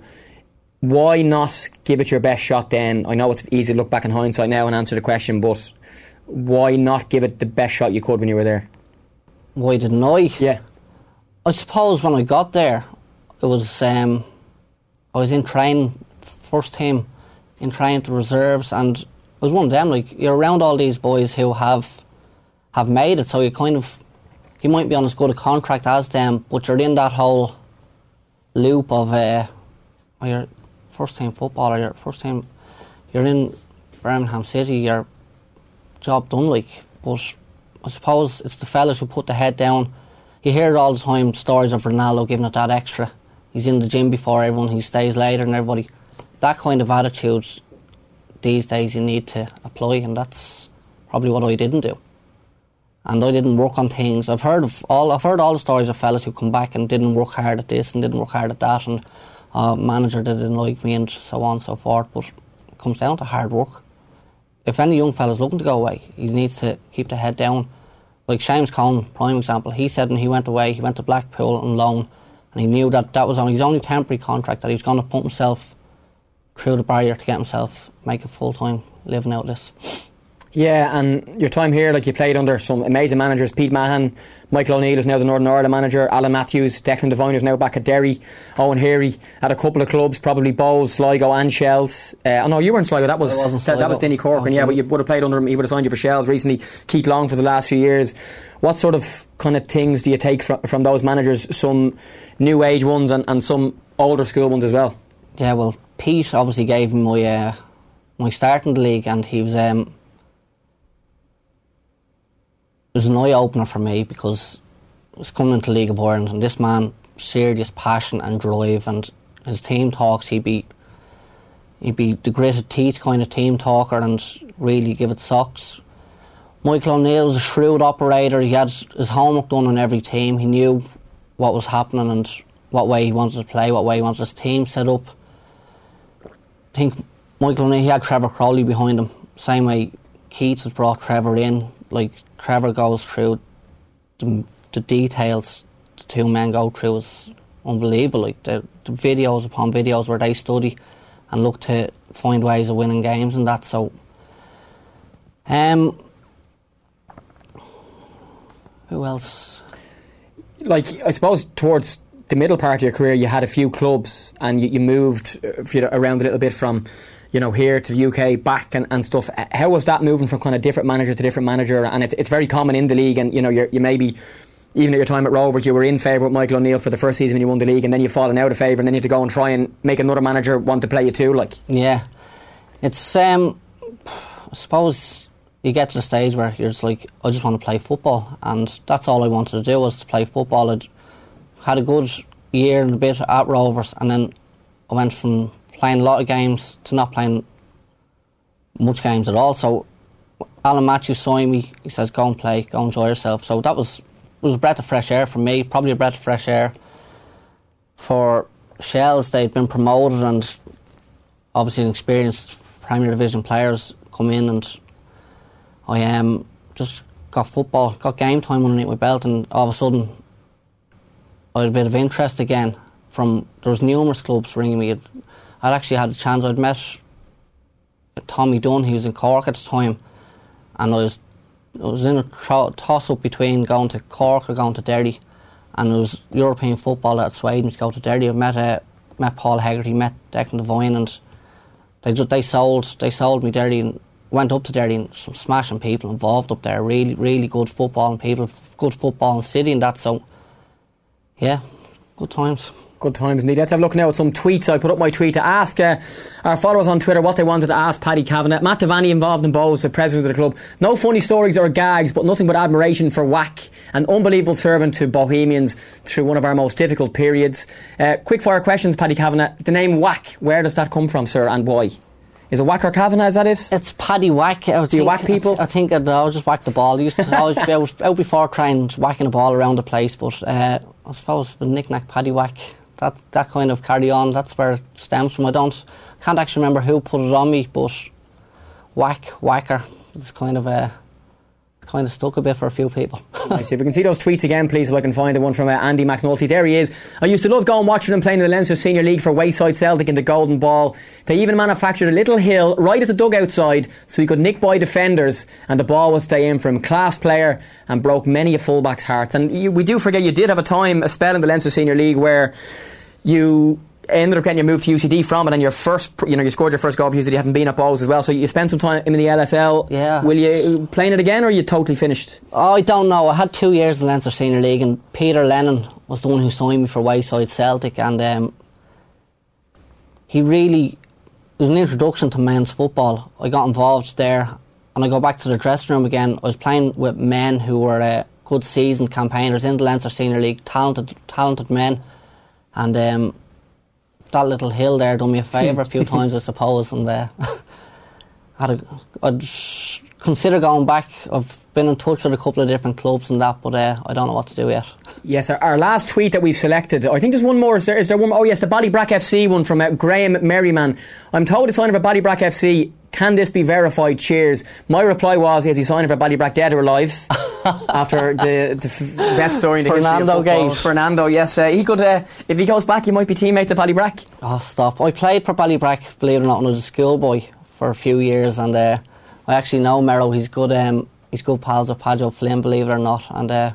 Why not give it your best shot then? I know it's easy to look back in hindsight now and answer the question, but why not give it the best shot you could when you were there? Why didn't I? Yeah. I suppose when I got there, it was, um, I was in training, first team, in trying to reserves, and I was one of them, like, you're around all these boys who have have made it, so you kind of, you might be on as good a contract as them, but you're in that whole loop of uh, oh, you're first team footballer, you're first team, you're in Birmingham City, your job done, like. But I suppose it's the fellas who put the head down. You hear it all the time, stories of Ronaldo giving it that extra. He's in the gym before everyone, he stays later than everybody. That kind of attitude these days you need to apply, and that's probably what I didn't do. And I didn't work on things. I've heard of all I've heard all the stories of fellas who come back and didn't work hard at this and didn't work hard at that, and a manager that didn't like me and so on and so forth. But it comes down to hard work. If any young fella's looking to go away, he needs to keep the head down. Like Seamus Cohen, prime example, he said when he went away, he went to Blackpool on loan, and he knew that that was on his only temporary contract, that he was going to put himself through the barrier to get himself, make a full-time living out of this. Yeah, and your time here, like you played under some amazing managers, Pete Mahan, Michael O'Neill is now the Northern Ireland manager, Alan Matthews, Declan Devine is now back at Derry, Owen Heary at a couple of clubs, probably Bowes, Sligo and Shells. Uh, oh no, you were in Sligo, that was that, that was Denny Corcoran, yeah, but you would have played under him, he would have signed you for Shells recently, Keith Long for the last few years. What sort of kind of things do you take from, from those managers, some new age ones and, and some older school ones as well? Yeah, well, Pete obviously gave me my uh, my start in the league, and he was um, it was an eye opener for me because I was coming into the League of Ireland, and this man, serious passion and drive, and his team talks, he'd be he'd be the gritted teeth kind of team talker and really give it socks. Michael O'Neill was a shrewd operator. He had his homework done on every team. He knew what was happening and what way he wanted to play, what way he wanted his team set up. I think Michael O'Neill, he had Trevor Crowley behind him. Same way Keith has brought Trevor in. Like, Trevor goes through the, the details the two men go through is unbelievable. Like, the, the videos upon videos where they study and look to find ways of winning games and that. So, um, who else? Like, I suppose towards the middle part of your career, you had a few clubs and you, you moved around a little bit from, you know, here to the U K, back and, and stuff. How was that moving from kind of different manager to different manager? And it, it's very common in the league, and you know, you're, you maybe even at your time at Rovers, you were in favour with Michael O'Neill for the first season when you won the league, and then you've fallen out of favour, and then you had to go and try and make another manager want to play you too, like. Yeah. It's, um, I suppose you get to the stage where you're just like, I just want to play football, and that's all I wanted to do, was to play football. I'd had a good year and a bit at Rovers, and then I went from playing a lot of games to not playing much games at all. So Alan Matthews signed me. He says, go and play, go enjoy yourself. So that was, it was a breath of fresh air for me, probably a breath of fresh air for Shells. They'd been promoted, and obviously experienced Premier Division players come in, and I um, just got football, got game time underneath my belt, and all of a sudden I had a bit of interest again from, there was numerous clubs ringing me. I'd actually had a chance, I'd met Tommy Dunn, he was in Cork at the time, and I was I was in a tro- toss-up between going to Cork or going to Derry, and it was European football that swayed me to go to Derry. I met uh, met Paul Hegarty, met Declan Devine, and they just they sold they sold me Derry, and went up to Derry, and some smashing people involved up there, really really good football and people, good football and city and that. So yeah, good times. Good times indeed. Let's have a look now at some tweets. I put up my tweet to ask uh, our followers on Twitter what they wanted to ask Paddy Kavanagh. Matt Devaney, involved in Bowes, the president of the club. No funny stories or gags, but nothing but admiration for Wack, an unbelievable servant to Bohemians through one of our most difficult periods. Uh, quick fire questions, Paddy Kavanagh. The name Wack, where does that come from, sir, and why? Is it Wack or Kavanagh, is that it? It's Paddy Wack. I Do think, you whack people? I, I think I'd always just whack the ball. I used to always be out, out before training, just whacking the ball around the place, but uh, I suppose the knick-knack Paddy Wack, that that kind of carry on, that's where it stems from. I don't can't actually remember who put it on me, but Whack, Whacker, it's kind of a kind of stuck a bit for a few people. Nice. If we can see those tweets again, please, so I can find the one from uh, Andy McNulty. There he is. I used to love going watching them playing in the Leinster Senior League for Wayside Celtic in the Golden Ball. They even manufactured a little hill right at the dugout side so he could nick by defenders and the ball would stay in for him. Class player, and broke many a fullback's hearts. And you, we do forget you did have a time, a spell in the Leinster Senior League where you ended up getting your move to U C D from it, and your first, you know, you scored your first goal for U C D, having been at Bowes as well, so you spent some time in the L S L. Yeah. Will you playing it again, or are you totally finished? Oh, I don't know. I had two years in the Leinster Senior League, and Peter Lennon was the one who signed me for Wayside Celtic, and um, he really, it was an introduction to men's football. I got involved there, and I go back to the dressing room again. I was playing with men who were uh, good seasoned campaigners in the Leinster Senior League, talented, talented men. And um, that little hill there done me a favour a few times, I suppose. And uh, had a, I'd consider going back. I've been in touch with a couple of different clubs and that, but uh, I don't know what to do yet. Yes, our, our last tweet that we've selected, I think there's one more. Is there, is there one more? Oh yes, the Ballybrack F C one from uh, Graham Merriman. I'm told it's signed for Ballybrack F C. Can this be verified? Cheers. My reply was, is he signing for Ballybrack, dead or alive? After the, the f- best story in the Fernando history of football. Gate. Fernando, yes. Uh, he could, uh, if he goes back, he might be teammates at Ballybrack. Oh, stop. I played for Ballybrack, believe it or not, when I was a schoolboy for a few years, and uh, I actually know Merrow. He's good, um, he's good pals with Padjo Flynn, believe it or not, and uh,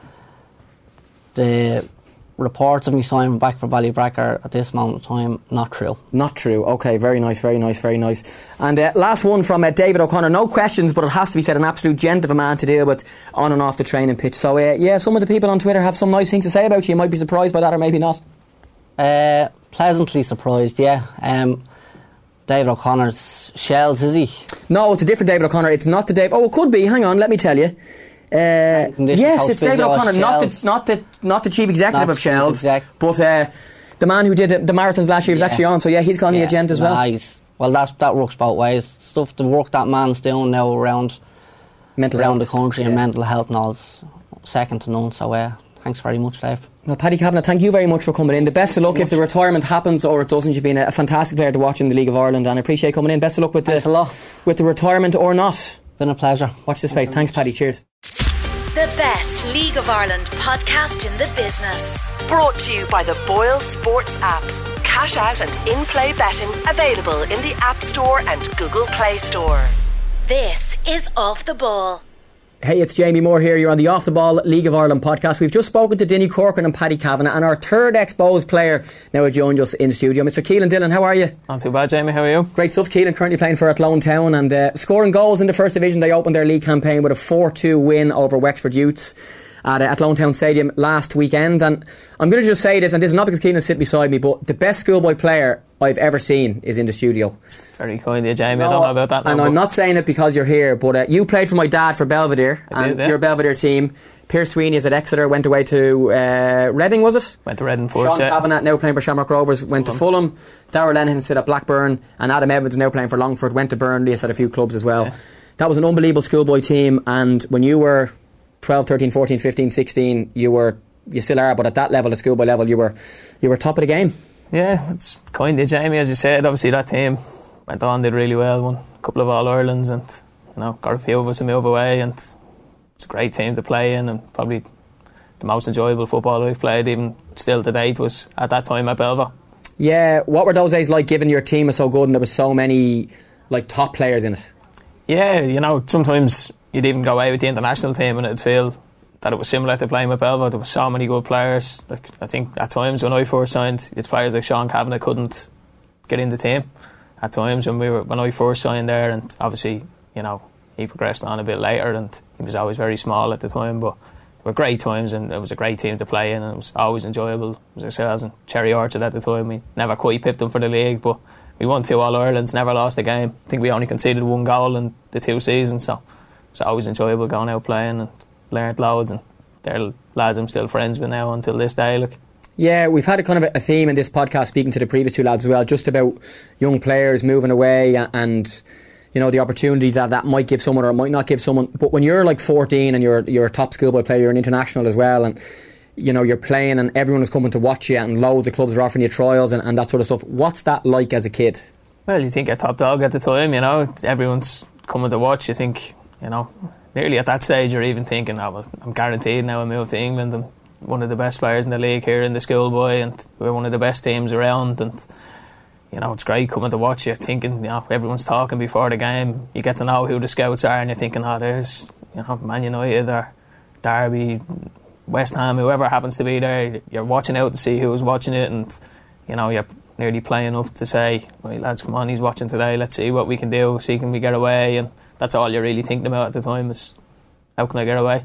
the reports of me signing back for Ballybrack are, at this moment in time, not true. Not true. Okay, very nice, very nice, very nice. And uh, last one from uh, David O'Connor. No questions, but it has to be said, an absolute gent of a man to deal with on and off the training pitch. So, uh, yeah, some of the people on Twitter have some nice things to say about you. You might be surprised by that, or maybe not. Uh, pleasantly surprised, yeah. Um, David O'Connor's Shells, is he? No, it's a different David O'Connor. It's not the Dave... Oh, it could be. Hang on, let me tell you. Uh, yes, it's David O'Connor, not the, not the not the chief executive not of Shells, exec. but uh, the man who did the, the marathons last year was yeah. actually on. So yeah, he's on yeah. the agenda as well. Nice. Well, that that works both ways. Stuff, the work that man's doing now around mental around health. the country yeah. and mental health and all is second to none. So uh, thanks very much, Dave. Well, Paddy Kavanagh, thank you very much for coming in. The best of luck if the retirement happens or it doesn't. You've been a, a fantastic player to watch in the League of Ireland, and I appreciate coming in. Best of luck with thanks the a lot. with the retirement or not. Been a pleasure. Watch this space. Thanks, Paddy. Cheers. The best League of Ireland podcast in the business. Brought to you by the Boyle Sports app. Cash out and in-play betting available in the App Store and Google Play Store. This is Off the Ball. Hey, it's Jamie Moore here. You're on the Off the Ball League of Ireland podcast. We've just spoken to Dinny Corcoran and Paddy Kavanagh, and our third ex-Bowes player now joined us in the studio. Mister Keelan Dillon, how are you? Not too bad, Jamie. How are you? Great stuff. Keelan currently playing for Athlone Town and uh, scoring goals in the First Division. They opened their league campaign with a four two win over Wexford Youths. at, uh, at Lone Town Stadium last weekend. And I'm going to just say this, and this is not because Keenan's sitting beside me, but the best schoolboy player I've ever seen is in the studio. Very kind of you, Jamie. No, I don't know about that now, and I'm not saying it because you're here, but uh, you played for my dad for Belvedere, I and did, yeah. your Belvedere team. Pierce Sweeney is at Exeter, went away to uh, Reading, was it? Went to Reading first, Sean yeah. Kavanagh, now playing for Shamrock Rovers, went to Fulham. Darragh Lenihan sit at Blackburn, and Adam Evans, now playing for Longford, went to Burnley, has had a few clubs as well. Yeah. That was an unbelievable schoolboy team, and when you were twelve, thirteen, fourteen, fifteen, sixteen, you were, you still are, but at that level, the schoolboy level, you were you were top of the game. Yeah, it's kind of Jamie, as you said. Obviously that team went on, did really well, won a couple of All-Irelands, and you know, got a few of us to move away, and it's a great team to play in, and probably the most enjoyable football I've played, even still to date, was at that time at Belva. Yeah, what were those days like, given your team was so good and there was so many like top players in it? Yeah, you know, sometimes you'd even go away with the international team and it'd feel that it was similar to playing with Belva. There were so many good players. Like, I think at times when I first signed, it's players like Sean Kavanagh couldn't get in the team. At times when we were when I first signed there, and obviously, you know, he progressed on a bit later, and he was always very small at the time, but they were great times, and it was a great team to play in, and it was always enjoyable. It was ourselves and Cherry Orchard at the time. We never quite pipped them for the league, but we won two All-Irelands, never lost a game. I think we only conceded one goal in the two seasons, so it was always enjoyable going out playing, and learned loads, and they're lads I'm still friends with now until this day. Look. Yeah, we've had a kind of a theme in this podcast, speaking to the previous two lads as well, just about young players moving away and, you know, the opportunity that that might give someone or might not give someone. But when you're like fourteen and you're you're a top schoolboy player, you're an international as well, and you know, you're playing and everyone is coming to watch you, and loads of clubs are offering you trials and, and that sort of stuff. What's that like as a kid? Well, you think you're top dog at the time, you know, everyone's coming to watch. You think, you know, nearly at that stage you're even thinking, oh, well, I'm guaranteed now I move to England. I'm one of the best players in the league here in the schoolboy, and we're one of the best teams around, and you know, it's great coming to watch you, thinking, you know, everyone's talking before the game. You get to know who the scouts are, and you're thinking, oh, there's, you know, Man United or Derby, West Ham, whoever happens to be there. You're watching out to see who's watching it, and you know, you're nearly playing up to say, right lads, come on, he's watching today, let's see what we can do, see can we get away. And that's all you're really thinking about at the time, is how can I get away.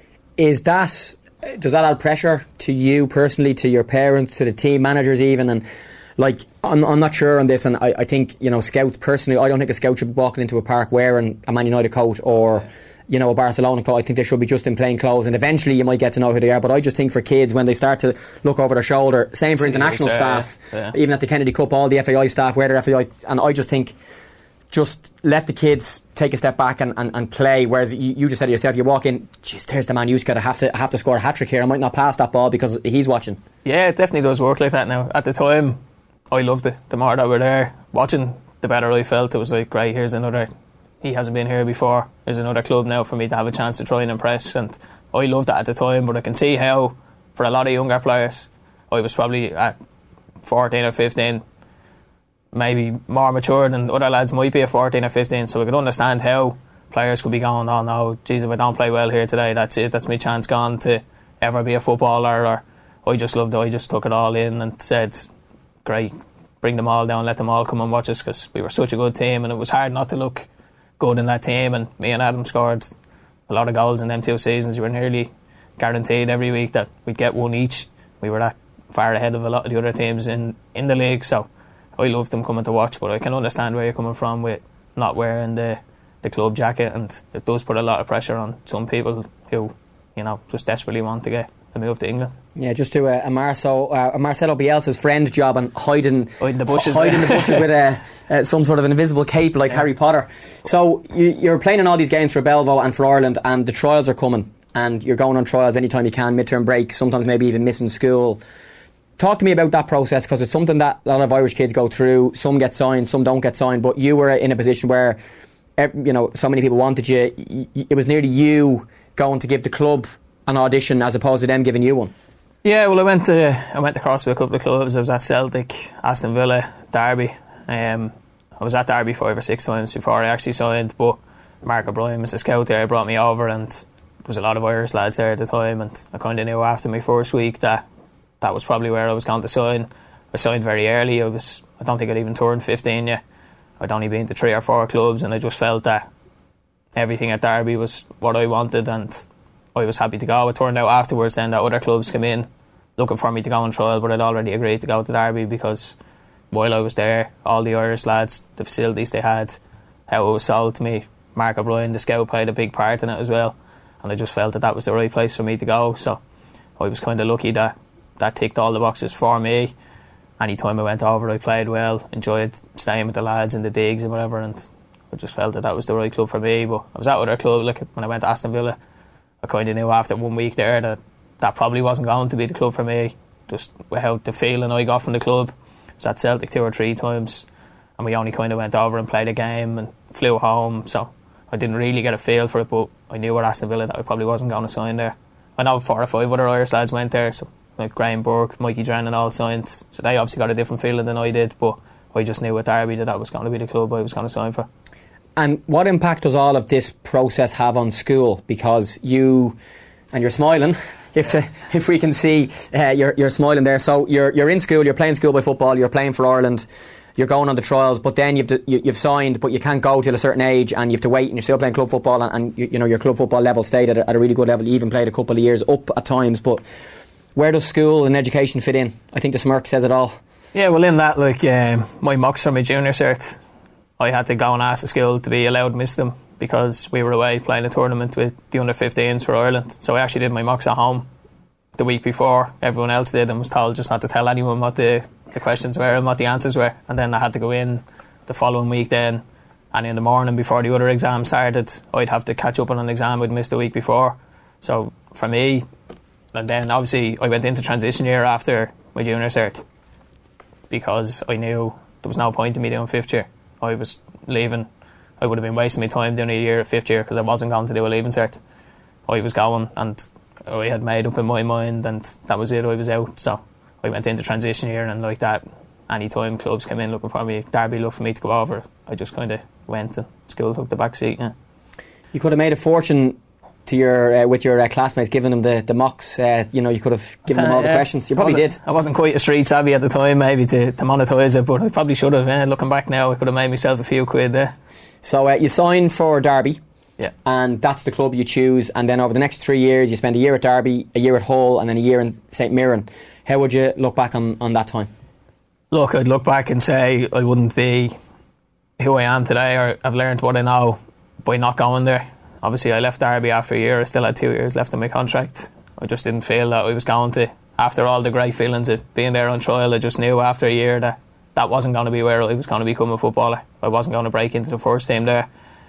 Is that, does that add pressure to you personally, to your parents, to the team managers even? And like, I'm, I'm not sure on this, and I, I think, you know, scouts personally, I don't think a scout should be walking into a park wearing a Man United coat or, you know, a Barcelona coat. I think they should be just in plain clothes, and eventually you might get to know who they are. But I just think for kids, when they start to look over their shoulder, same for international there, staff, yeah. even at the Kennedy Cup, all the F A I staff wear their F A I, and I just think, just let the kids take a step back and, and, and play. Whereas you, you just said to yourself, you walk in, jeez, there's the man who's got to have to have to score a hat trick here. I might not pass that ball because he's watching. Yeah, it definitely does work like that now. At the time, I loved it. The more that we're there watching, the better I felt. It was like, great, here's another, he hasn't been here before, there's another club now for me to have a chance to try and impress. And I loved that at the time, but I can see how for a lot of younger players, I was probably at fourteen or fifteen, maybe more mature than other lads might be at fourteen or fifteen, so I could understand how players could be going, oh no, geez, if I don't play well here today, that's it, that's my chance gone to ever be a footballer. Or I just loved it, I just took it all in and said, great, bring them all down, let them all come and watch us, because we were such a good team, and it was hard not to look good in that team. And me and Adam scored a lot of goals in them two seasons. We were nearly guaranteed every week that we'd get one each. We were that far ahead of a lot of the other teams in, in the league, so I loved them coming to watch. But I can understand where you're coming from with not wearing the, the club jacket, and it does put a lot of pressure on some people who, you know, just desperately want to get a move to England. Yeah, just to uh, a, Marcelo, uh, a Marcelo Bielsa's friend job and hiding, hiding the bushes, hiding the bushes with a, uh, some sort of an invisible cape like yeah. Harry Potter. So you, you're playing in all these games for Belvo and for Ireland, and the trials are coming, and you're going on trials anytime you can, midterm break, sometimes maybe even missing school. Talk to me about that process, because it's something that a lot of Irish kids go through. Some get signed, some don't get signed, but you were in a position where, you know, so many people wanted you. It was nearly you going to give the club an audition as opposed to them giving you one. Yeah, well, I went to I went across with a couple of clubs. I was at Celtic, Aston Villa, Derby. Um, I was at Derby five or six times before I actually signed. But Mark O'Brien, Mister Scout there, brought me over, and there was a lot of Irish lads there at the time. And I kind of knew after my first week that that was probably where I was going to sign. I signed very early. I was I don't think I'd even turned fifteen yet. I'd only been to three or four clubs, and I just felt that everything at Derby was what I wanted, and I was happy to go. It turned out afterwards then that other clubs came in looking for me to go on trial, but I'd already agreed to go to Derby because while I was there, all the Irish lads, the facilities they had, how it was sold to me, Mark O'Brien, the scout, played a big part in it as well, and I just felt that that was the right place for me to go. So I was kind of lucky that that ticked all the boxes for me. Any time I went over, I played well, enjoyed staying with the lads in the digs and whatever, and I just felt that that was the right club for me. But I was at other club, like when I went to Aston Villa, I kind of knew after one week there that that probably wasn't going to be the club for me, just without the feeling I got from the club. I was at Celtic two or three times, and we only kind of went over and played a game and flew home, so I didn't really get a feel for it, but I knew at Aston Villa that I probably wasn't going to sign there. I know four or five other Irish lads went there, so like Graham Burke, Mikey Drennan all signed, so they obviously got a different feeling than I did, but I just knew with Derby that that was going to be the club I was going to sign for. And what impact does all of this process have on school? Because you, and you're smiling, if if we can see, uh, you're you're smiling there. So you're you're in school, you're playing schoolboy football, you're playing for Ireland, you're going on the trials, but then you've to, you, you've signed, but you can't go till a certain age, and you have to wait, and you're still playing club football, and, and you, you know your club football level stayed at a, at a really good level. You even played a couple of years up at times. But where does school and education fit in? I think the smirk says it all. Yeah, well, in that, like um, my mocks for my junior cert, I had to go and ask the school to be allowed to miss them because we were away playing a tournament with the under fifteens for Ireland. So I actually did my mocks at home the week before everyone else did, and was told just not to tell anyone what the, the questions were and what the answers were. And then I had to go in the following week then, and in the morning before the other exam started, I'd have to catch up on an exam I'd missed the week before. So for me, and then obviously I went into transition year after my junior cert because I knew there was no point in me doing fifth year. I was leaving. I would have been wasting my time doing a year of fifth year because I wasn't going to do a leaving cert. I was going, and I had made up in my mind, and that was it. I was out, so I went into transition year, and like that, any time clubs came in looking for me, Derby looked for me to go over, I just kind of went, and school took the back seat. Yeah. You could have made a fortune to your uh, with your uh, classmates, giving them the, the mocks. Uh, you know, you could have given them all the uh, questions. You probably did. I wasn't quite a street savvy at the time, maybe to, to monetise it, but I probably should have. Uh, looking back now, I could have made myself a few quid there. So uh, you signed for Derby, yeah, and that's the club you choose. And then over the next three years, you spend a year at Derby, a year at Hull, and then a year in St Mirren. How would you look back on, on that time? Look, I'd look back and say I wouldn't be who I am today, or I've learned what I know by not going there. Obviously I left Derby after a year. I still had two years left on my contract. I just didn't feel that I was going to, after all the great feelings of being there on trial, I just knew after a year that that wasn't going to be where I was going to become a footballer. I wasn't going to break into the first team there.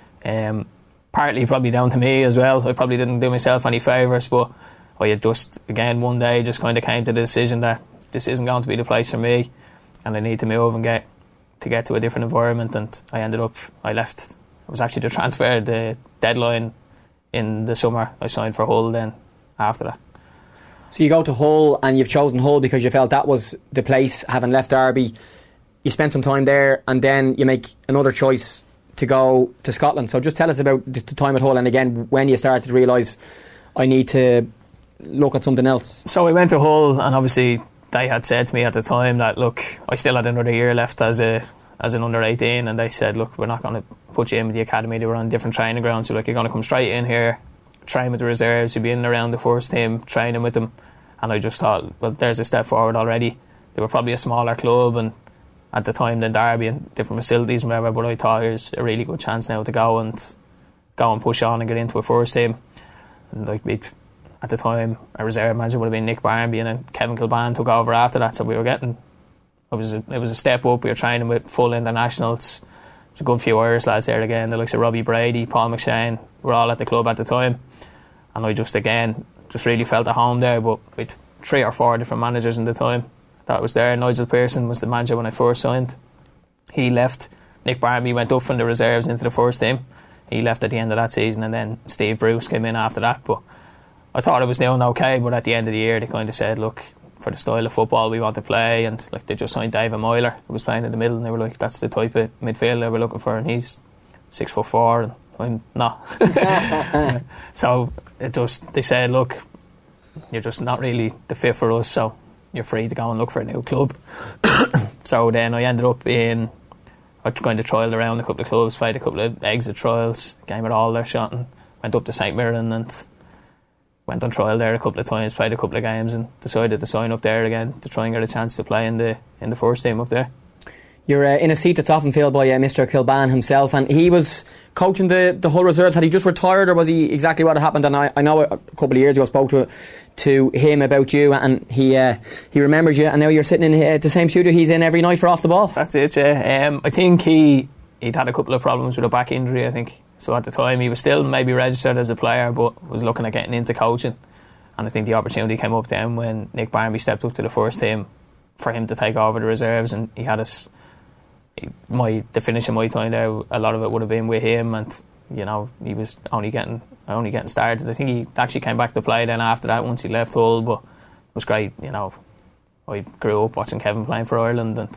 Um, partly probably down to me as well. I probably didn't do myself any favours, but I had just, again, one day just kind of came to the decision that this isn't going to be the place for me, and I need to move and get to get to a different environment. And I ended up, I left, I was actually to transfer the deadline in the summer. I signed for Hull then after that. So you go to Hull, and you've chosen Hull because you felt that was the place, having left Derby. You spent some time there, and then you make another choice to go to Scotland. So just tell us about the time at Hull, and again when you started to realise I need to look at something else. So I went to Hull, and obviously they had said to me at the time that, look, I still had another year left as a as an under eighteen, and they said, look, we're not going to put you in with the academy. They were on different training grounds, so like, you're going to come straight in here, train with the reserves, you'll be in and around the first team, training with them. And I just thought, well, there's a step forward already. They were probably a smaller club, and at the time than Derby, and different facilities and whatever, but I thought there's a really good chance now to go and go and push on and get into a first team. And like, we at the time, a reserve manager would have been Nick Barnby, and then Kevin Kilban took over after that, so we were getting, it was a, it was a step up. We were training with full internationals. There's a good few Irish lads there again, the likes of Robbie Brady, Paul McShane, were all at the club at the time, and I just again just really felt at home there. But with three or four different managers in the time that was there. Nigel Pearson was the manager when I first signed. He left. Nick Barnby went up from the reserves into the first team. He left at the end of that season, and then Steve Bruce came in after that. But I thought I was doing okay, but at the end of the year they kind of said, look, for the style of football we want to play, and like, they just signed David Moyler, who was playing in the middle, and they were like, that's the type of midfielder we're looking for, and he's six foot four and I'm not. So it just, they said, look, you're just not really the fit for us, so you're free to go and look for a new club. So then I ended up in, I kind of trialled around a couple of clubs, played a couple of exit trials, game at Aldershot, and went up to St Mirren, and went on trial there a couple of times, played a couple of games, and decided to sign up there again to try and get a chance to play in the in the first team up there. You're uh, in a seat that's often filled by uh, Mister Kilban himself, and he was coaching the, the Hull Reserves. Had he just retired, or was he exactly what had happened? And I, I know a couple of years ago I spoke to to him about you, and he uh, he remembers you, and now you're sitting in uh, the same studio he's in every night for Off the Ball. That's it, yeah. Um, I think he, he'd had a couple of problems with a back injury, I think. So at the time he was still maybe registered as a player, but was looking at getting into coaching. And I think the opportunity came up then when Nick Barmby stepped up to the first team for him to take over the reserves, and he had us. My the finish of my time there, a lot of it would have been with him, and you know he was only getting only getting started. I think he actually came back to play then after that once he left Hull, but it was great. You know, I grew up watching Kevin playing for Ireland, and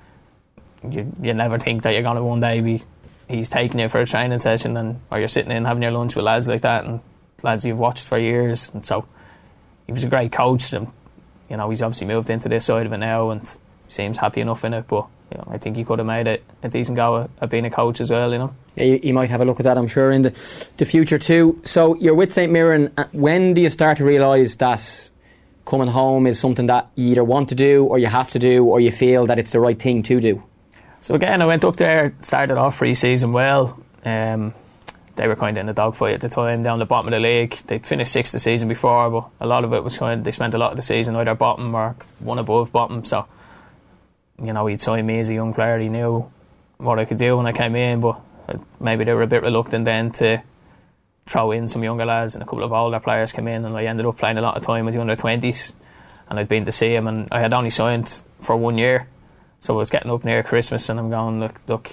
you you never think that you're going to one day be he's taking you for a training session, and or you're sitting in having your lunch with lads like that, and lads you've watched for years. And so he was a great coach, and you know he's obviously moved into this side of it now, and seems happy enough in it, but. You know, I think he could have made it a decent go at, at being a coach as well, you know. Yeah, you, you might have a look at that, I'm sure, in the, the future too. So you're with St Mirren. When do you start to realise that coming home is something that you either want to do or you have to do, or you feel that it's the right thing to do? So again, I went up there, started off pre-season well. Um, they were kind of in a dogfight at the time, down the bottom of the league. They'd finished sixth the season before, but a lot of it was kind of, they spent a lot of the season either bottom or one above bottom, so you know, he'd signed me as a young player. He knew what I could do when I came in, but maybe they were a bit reluctant then to throw in some younger lads, and a couple of older players came in, and I ended up playing a lot of time with the under twenties, and I'd been to see him, and I had only signed for one year, so I was getting up near Christmas, and I'm going, look, look,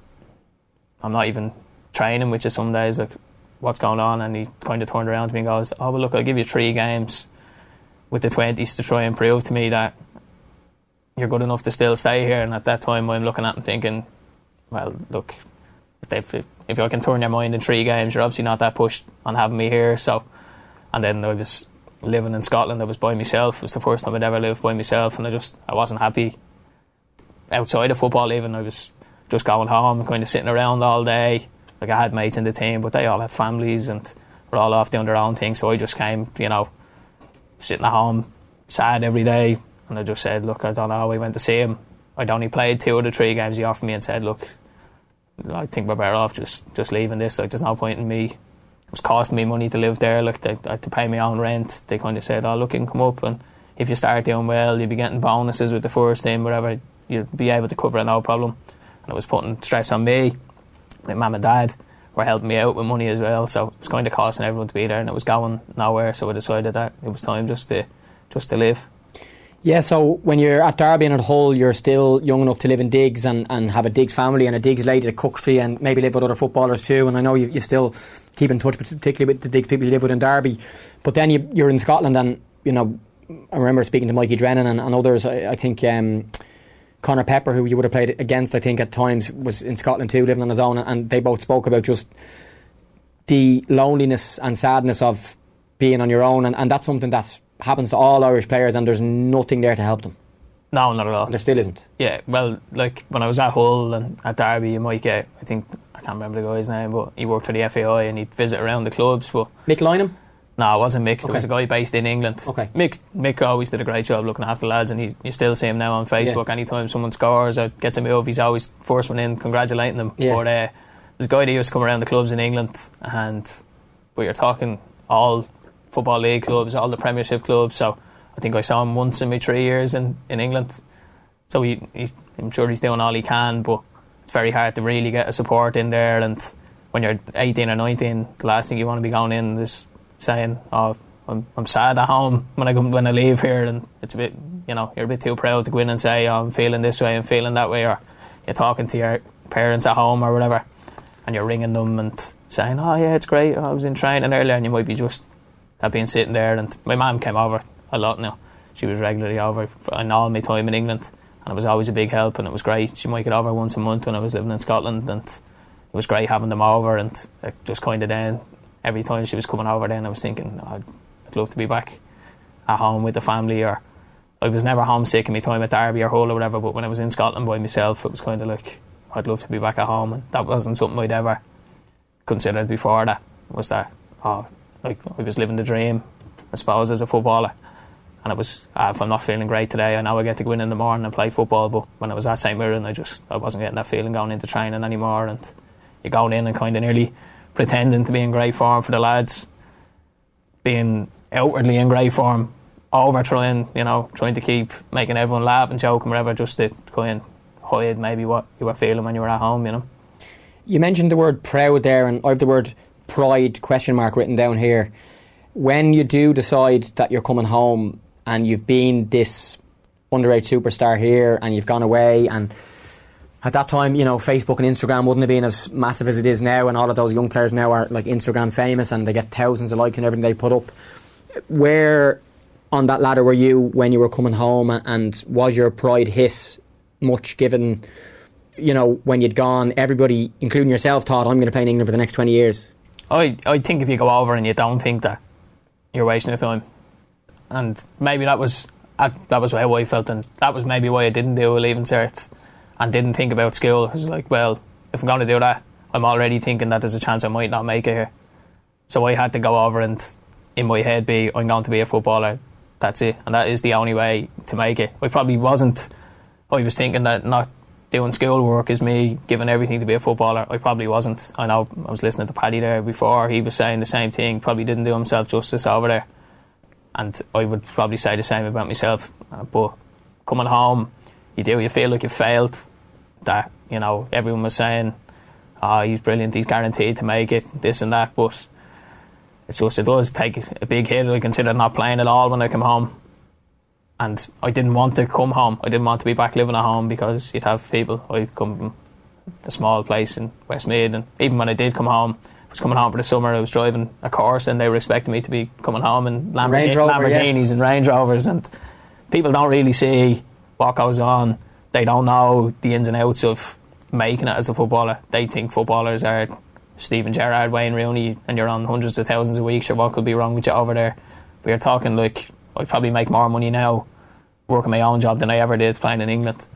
I'm not even training, which is some days, like, what's going on? And he kind of turned around to me and goes, oh, well, look, I'll give you three games with the twenties to try and prove to me that you're good enough to still stay here. And at that time I'm looking at him thinking, well, look, if, if, if I can turn your mind in three games, you're obviously not that pushed on having me here. So, and then I was living in Scotland, I was by myself. It was the first time I'd ever lived by myself, and I just I wasn't happy outside of football even. I was just going home, kind of sitting around all day. Like, I had mates in the team, but they all had families and were all off doing their own thing, so I just came, you know, sitting at home sad every day. And I just said, look, I don't know. We went to see him. I'd only played two of the three games he offered me, and said, look, I think we're better off just, just leaving this. Like, there's no point in me. It was costing me money to live there. Like, they, I had to pay my own rent. They kind of said, oh, look, you can come up, and if you start doing well, you'll be getting bonuses with the first team, whatever. You'll be able to cover it, no problem. And it was putting stress on me. My mum and dad were helping me out with money as well, so it was kind of costing everyone to be there, and it was going nowhere. So I decided that it was time just to just to live. Yeah, so when you're at Derby and at Hull, you're still young enough to live in digs and, and have a digs family and a digs lady that cooks for you, and maybe live with other footballers too. And I know you, you still keep in touch, particularly with the digs people you live with in Derby. But then you, you're in Scotland, and you know, I remember speaking to Mikey Drennan and, and others. I, I think um, Conor Pepper, who you would have played against, I think at times was in Scotland too, living on his own, and they both spoke about just the loneliness and sadness of being on your own, and, and that's something that happens to all Irish players, and there's nothing there to help them. No, not at all. There still isn't. Yeah, well, like when I was at Hull and at Derby, you might get, I think, I can't remember the guy's name, but he worked for the F A I and he'd visit around the clubs. But Mick Lynham? No, it wasn't Mick. Okay. There was a guy based in England. Okay. Mick Mick always did a great job looking after lads, and he, you still see him now on Facebook. Yeah. Anytime someone scores or gets a move, he's always first one in, congratulating them. Yeah. But uh, there's a guy that used to come around the clubs in England, and we are talking all Football League clubs, all the Premiership clubs, so I think I saw him once in my three years in, in England. So he, he, I'm sure he's doing all he can, but it's very hard to really get a support in there. And when you're eighteen or nineteen, the last thing you want to be going in is saying, oh, I'm, I'm sad at home when I come, when I leave here. And it's a bit, you know, you're a bit too proud to go in and say, oh, I'm feeling this way, I'm feeling that way. Or you're talking to your parents at home or whatever, and you're ringing them and saying, oh yeah, it's great, I was in training earlier, and you might be just have been sitting there. And my mum came over a lot now. She was regularly over in all my time in England, and it was always a big help, and it was great. She might get over once a month when I was living in Scotland, and it was great having them over. And it just kind of then, every time she was coming over, then I was thinking, oh, I'd, I'd love to be back at home with the family. Or I was never homesick in my time at Derby or Hull or whatever, but when I was in Scotland by myself, it was kind of like, I'd love to be back at home. And that wasn't something I'd ever considered before that, was that, oh, like I was living the dream, I suppose, as a footballer. And it was, uh, if I'm not feeling great today, I know I get to go in in the morning and play football. But when I was at Saint Mirren, I just I wasn't getting that feeling going into training anymore. And you're going in and kind of nearly pretending to be in great form for the lads, being outwardly in great form, over trying, you know, trying to keep making everyone laugh and joke and whatever, just to kind of hide maybe what you were feeling when you were at home, you know. You mentioned the word proud there, and I have the word pride question mark written down here. When you do decide that you're coming home and you've been this underage superstar here and you've gone away, and at that time, you know, Facebook and Instagram wouldn't have been as massive as it is now, and all of those young players now are like Instagram famous and they get thousands of likes and everything they put up. Where on that ladder were you when you were coming home, and was your pride hit much, given, you know, when you'd gone, everybody, including yourself, thought, I'm going to play in England for the next twenty years? I, I think if you go over and you don't think that, you're wasting your time. And maybe that was that was how I felt, and that was maybe why I didn't do a leaving cert and didn't think about school. I was like, well, if I'm going to do that, I'm already thinking that there's a chance I might not make it here. So I had to go over and in my head be, I'm going to be a footballer, that's it, and that is the only way to make it. I probably wasn't, I was thinking that not doing schoolwork is me giving everything to be a footballer. I probably wasn't. I know I was listening to Paddy there before, he was saying the same thing, probably didn't do himself justice over there, and I would probably say the same about myself. But coming home, you do, you feel like you failed, that, you know, everyone was saying, oh, he's brilliant, he's guaranteed to make it, this and that, but it's just, it does take a big hit. I considered not playing at all when I come home, and I didn't want to come home. I didn't want to be back living at home, because you'd have people, I come from a small place in Westmead, and even when I did come home, I was coming home for the summer, I was driving a Corsa and they were expecting me to be coming home in Lamborghini, Range Rover, Lamborghinis yeah. and Range Rovers, and people don't really see what goes on. They don't know the ins and outs of making it as a footballer. They think footballers are Steven Gerrard, Wayne Rooney, and you're on hundreds of thousands a week. Sure, what could be wrong with you over there? But you're talking like, I probably make more money now working my own job than I ever did playing in England,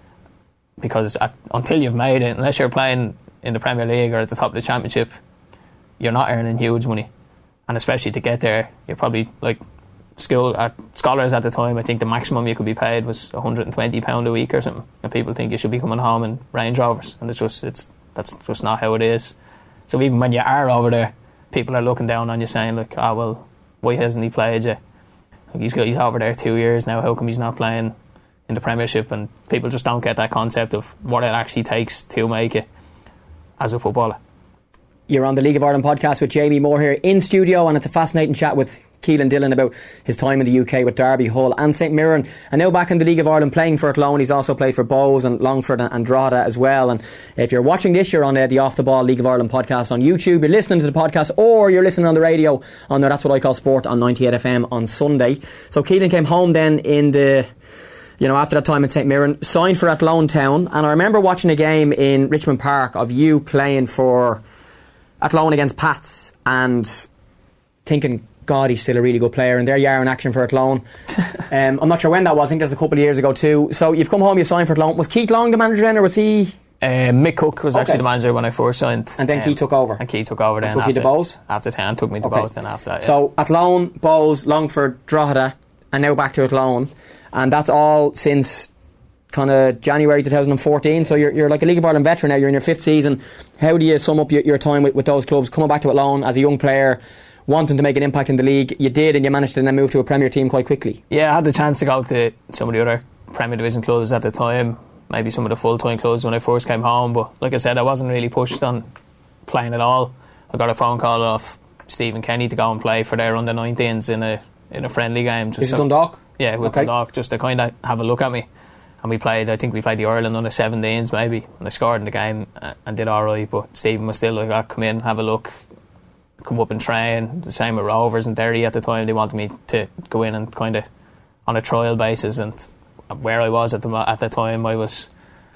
because at, until you've made it, unless you're playing in the Premier League or at the top of the Championship, you're not earning huge money. And especially to get there, you're probably like school at scholars at the time, I think the maximum you could be paid was one hundred twenty pounds a week or something, and people think you should be coming home in Range Rovers, and it's just it's that's just not how it is. So even when you are over there, people are looking down on you saying like, oh well, why hasn't he played you? Like, he's got, he's over there two years now, how come he's not playing in the Premiership? And people just don't get that concept of what it actually takes to make it as a footballer. You're on the League of Ireland podcast with Jamie Moore here in studio, and it's a fascinating chat with Keelan Dillon about his time in the U K with Derby, Hull and Saint Mirren, and now back in the League of Ireland playing for Athlone. He's also played for Bows and Longford and, and Drogheda as well. And if you're watching this, you're on uh, the Off the Ball League of Ireland podcast on YouTube, you're listening to the podcast, or you're listening on the radio on there. That's what I call sport on ninety-eight F M on Sunday. So Keelan came home then in the, you know, after that time in Saint Mirren, signed for Athlone Town, and I remember watching a game in Richmond Park of you playing for Athlone against Pats and thinking, God, he's still a really good player, and there you are in action for Athlone. um, I'm not sure when that was, I think it was a couple of years ago too. So you've come home, you signed for Athlone. Was Keith Long the manager then, or was he? Uh, Mick Cook was okay. actually the manager when I first signed. And then um, Keith took over? And Keith took over then. And took after, you to Bows? After ten, took me to okay. Bows then after that, yeah. So Athlone, Bows, Longford, Drogheda, and now back to Athlone. And that's all since kind of January twenty fourteen, so you're you're like a League of Ireland veteran now, you're in your fifth season. How do you sum up your, your time with, with those clubs, coming back to Athlone as a young player, wanting to make an impact in the league? You did, and you managed to then move to a Premier team quite quickly. Yeah, I had the chance to go to some of the other Premier Division clubs at the time, maybe some of the full-time clubs when I first came home, but like I said, I wasn't really pushed on playing at all. I got a phone call off Stephen Kenny to go and play for their under nineteens in a in a friendly game. This is so, Dundalk? Yeah, with okay. Dundalk, just to kind of have a look at me. And we played, I think we played the Ireland under seventeens maybe, and I scored in the game and did alright, but Stephen was still like, oh, come in, have a look, come up and train. The same with Rovers and Derry at the time, they wanted me to go in and kind of on a trial basis, and where I was at the at the time, I was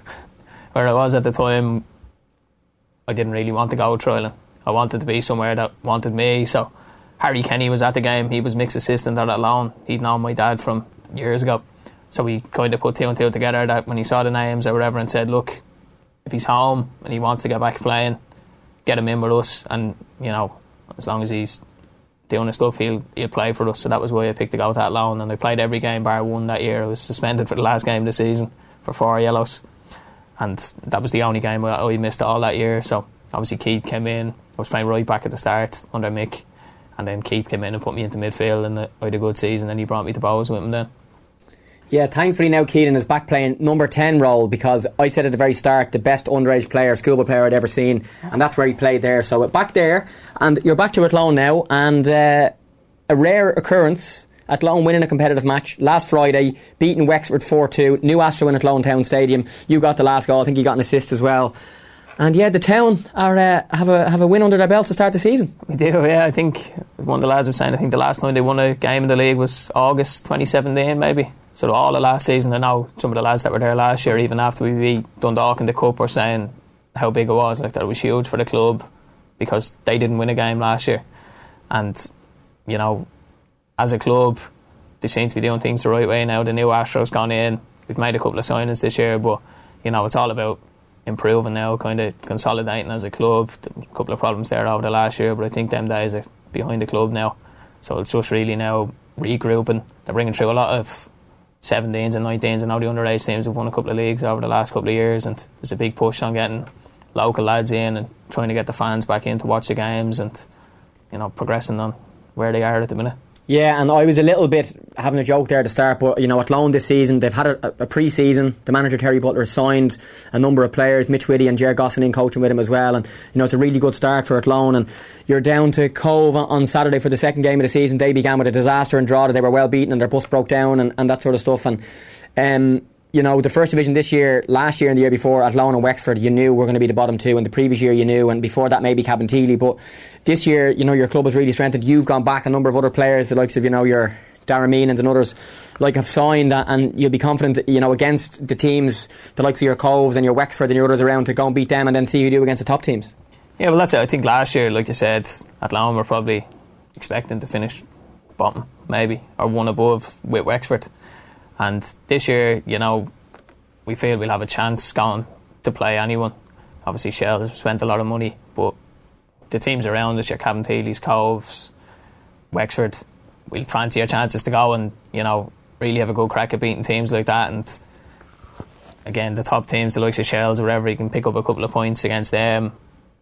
where I was at the time, I didn't really want to go trialling. I wanted to be somewhere that wanted me. So Harry Kenny was at the game, he was Mick's assistant at Athlone, he'd known my dad from years ago. So we kind of put two and two together, that when he saw the names or whatever, and said, look, if he's home and he wants to get back playing, get him in with us, and you know, as long as he's doing the stuff, he'll he'll play for us. So that was why I picked to go to Athlone, and I played every game bar one that year. I was suspended for the last game of the season for four yellows, and that was the only game I, I missed all that year. So obviously Keith came in. I was playing right back at the start under Mick, and then Keith came in and put me into midfield, and I had a good season, and he brought me to Bohs with him then. Yeah, thankfully now Keelan is back playing number ten role, because I said at the very start, the best underage player, schoolboy player I'd ever seen, and that's where he played there. So back there, and you're back to Athlone now, and uh, a rare occurrence, Athlone winning a competitive match last Friday, beating Wexford four two, new Astro in Athlone Town Stadium. You got the last goal, I think you got an assist as well. And yeah, the town are uh, have a have a win under their belt to start the season. We do, yeah. I think one of the lads was saying, I think the last time they won a game in the league was August twenty seventeen, maybe. So all the last season, I know some of the lads that were there last year, even after we beat Dundalk in the Cup, were saying how big it was, like that it was huge for the club, because they didn't win a game last year. And, you know, as a club, they seem to be doing things the right way now. The new Astro's gone in. We've made a couple of signings this year, but, you know, it's all about improving now, kind of consolidating as a club. A couple of problems there over the last year, but I think them days are behind the club now. So it's just really now regrouping. They're bringing through a lot of seventeens and nineteens, and now the underage teams have won a couple of leagues over the last couple of years, and there's a big push on getting local lads in and trying to get the fans back in to watch the games, and, you know, progressing on where they are at the minute. Yeah, and I was a little bit having a joke there at the start, but, you know, Athlone this season, they've had a, a pre-season. The manager, Terry Butler, signed a number of players, Mitch Whitty and Ger Gosselin coaching with him as well, and, you know, it's a really good start for Athlone. And you're down to Cove on Saturday for the second game of the season. They began with a disaster in Drogheda. They were well beaten and their bus broke down and, and that sort of stuff. And um, you know, the first division this year, last year and the year before, Athlone and Wexford, you knew were going to be the bottom two, and the previous year you knew, and before that maybe Cabinteely. But this year, you know, your club has really strengthened. You've gone back, a number of other players, the likes of, you know, your Darren Meenans and others, like, have signed, and you'll be confident, you know, against the teams, the likes of your Coves and your Wexford and your others around, to go and beat them and then see who you do against the top teams. Yeah, well, that's it. I think last year, like you said, Athlone were probably expecting to finish bottom, maybe, or one above with Wexford. And this year, you know, we feel we'll have a chance going to play anyone. Obviously, Shell has spent a lot of money, but the teams around us, your Cabinteely's, Coves, Wexford, we'll fancy our chances to go and, you know, really have a good crack at beating teams like that. And again, the top teams, the likes of Shells or wherever, you can pick up a couple of points against them.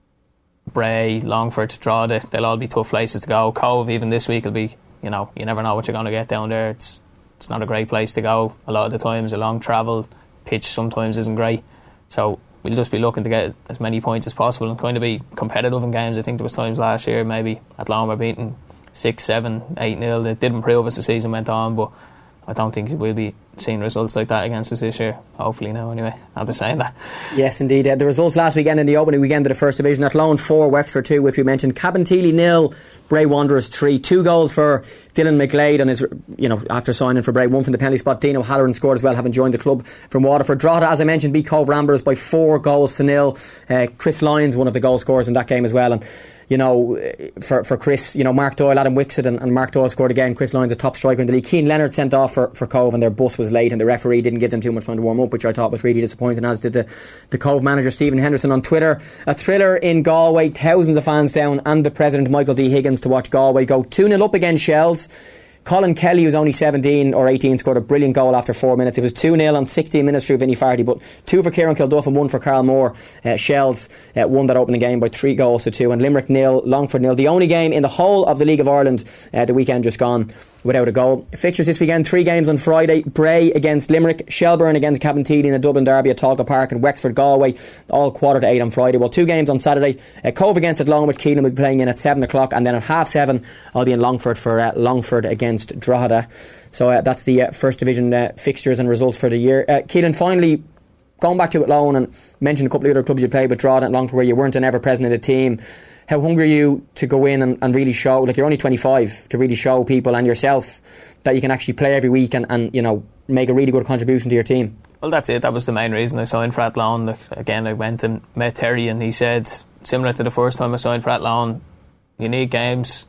Bray, Longford, Drogheda, they'll all be tough places to go. Cove, even this week, will be, you know, you never know what you're going to get down there. It's it's not a great place to go a lot of the times. A long travel, pitch sometimes isn't great. So we'll just be looking to get as many points as possible and kind of be competitive in games. I think there was times last year maybe Athlone were beaten six, seven, eight nil. It did improve as the season went on, but I don't think we'll be seeing results like that against us this year. Hopefully now, anyway. After saying that. Yes, indeed. Uh, the results last weekend in the opening weekend of the First Division: Athlone four, Wexford two, which we mentioned. Cabinteely nil, Bray Wanderers three. Two goals for Dylan McGlade on his, you know, after signing for Bray. One from the penalty spot. Dino Halloran scored as well, having joined the club from Waterford. Drogheda, as I mentioned, beat Cove Ramblers by four goals to nil. Uh, Chris Lyons, one of the goal scorers in that game as well. And you know, for for Chris, you know, Mark Doyle, Adam Wixted and, and Mark Doyle scored again. Chris Lyons, a top striker in the league. Keane Leonard sent off for, for Cove, and their bus was late, and the referee didn't give them too much time to warm up, which I thought was really disappointing, as did the, the Cove manager Stephen Henderson on Twitter. A thriller in Galway, thousands of fans down, and the president Michael D. Higgins to watch Galway go two nil up against Shells. Colin Kelly, who's only seventeen or eighteen, scored a brilliant goal after four minutes. It was two nil on sixteen minutes through Vinnie Farty, but two for Kieran Kilduff and one for Carl Moore. Uh, Shells uh, won that opening game by three goals to two, and Limerick nil, Longford nil. The only game in the whole of the League of Ireland uh, the weekend just gone without a goal. Fixtures this weekend: three games on Friday. Bray against Limerick, Shelburne against Cabinteely in a Dublin derby at Talca Park, and Wexford Galway, all quarter to eight on Friday. Well, two games on Saturday: uh, Cove against Athlone, which Keelan will be playing in at seven o'clock, and then at half seven I'll be in Longford for uh, Longford against Drogheda. So uh, that's the uh, First Division uh, fixtures and results for the year. uh, Keelan, finally, going back to Athlone, and mentioned a couple of other clubs you played with, Drogheda and Longford, where you weren't an ever present in the team. How hungry are you to go in and, and really show, like, you're only twenty-five, to really show people and yourself that you can actually play every week and, and you know, make a really good contribution to your team? Well, that's it. That was the main reason I signed for Athlone. Like, again, I went and met Terry, and he said, similar to the first time I signed for Athlone, you need games.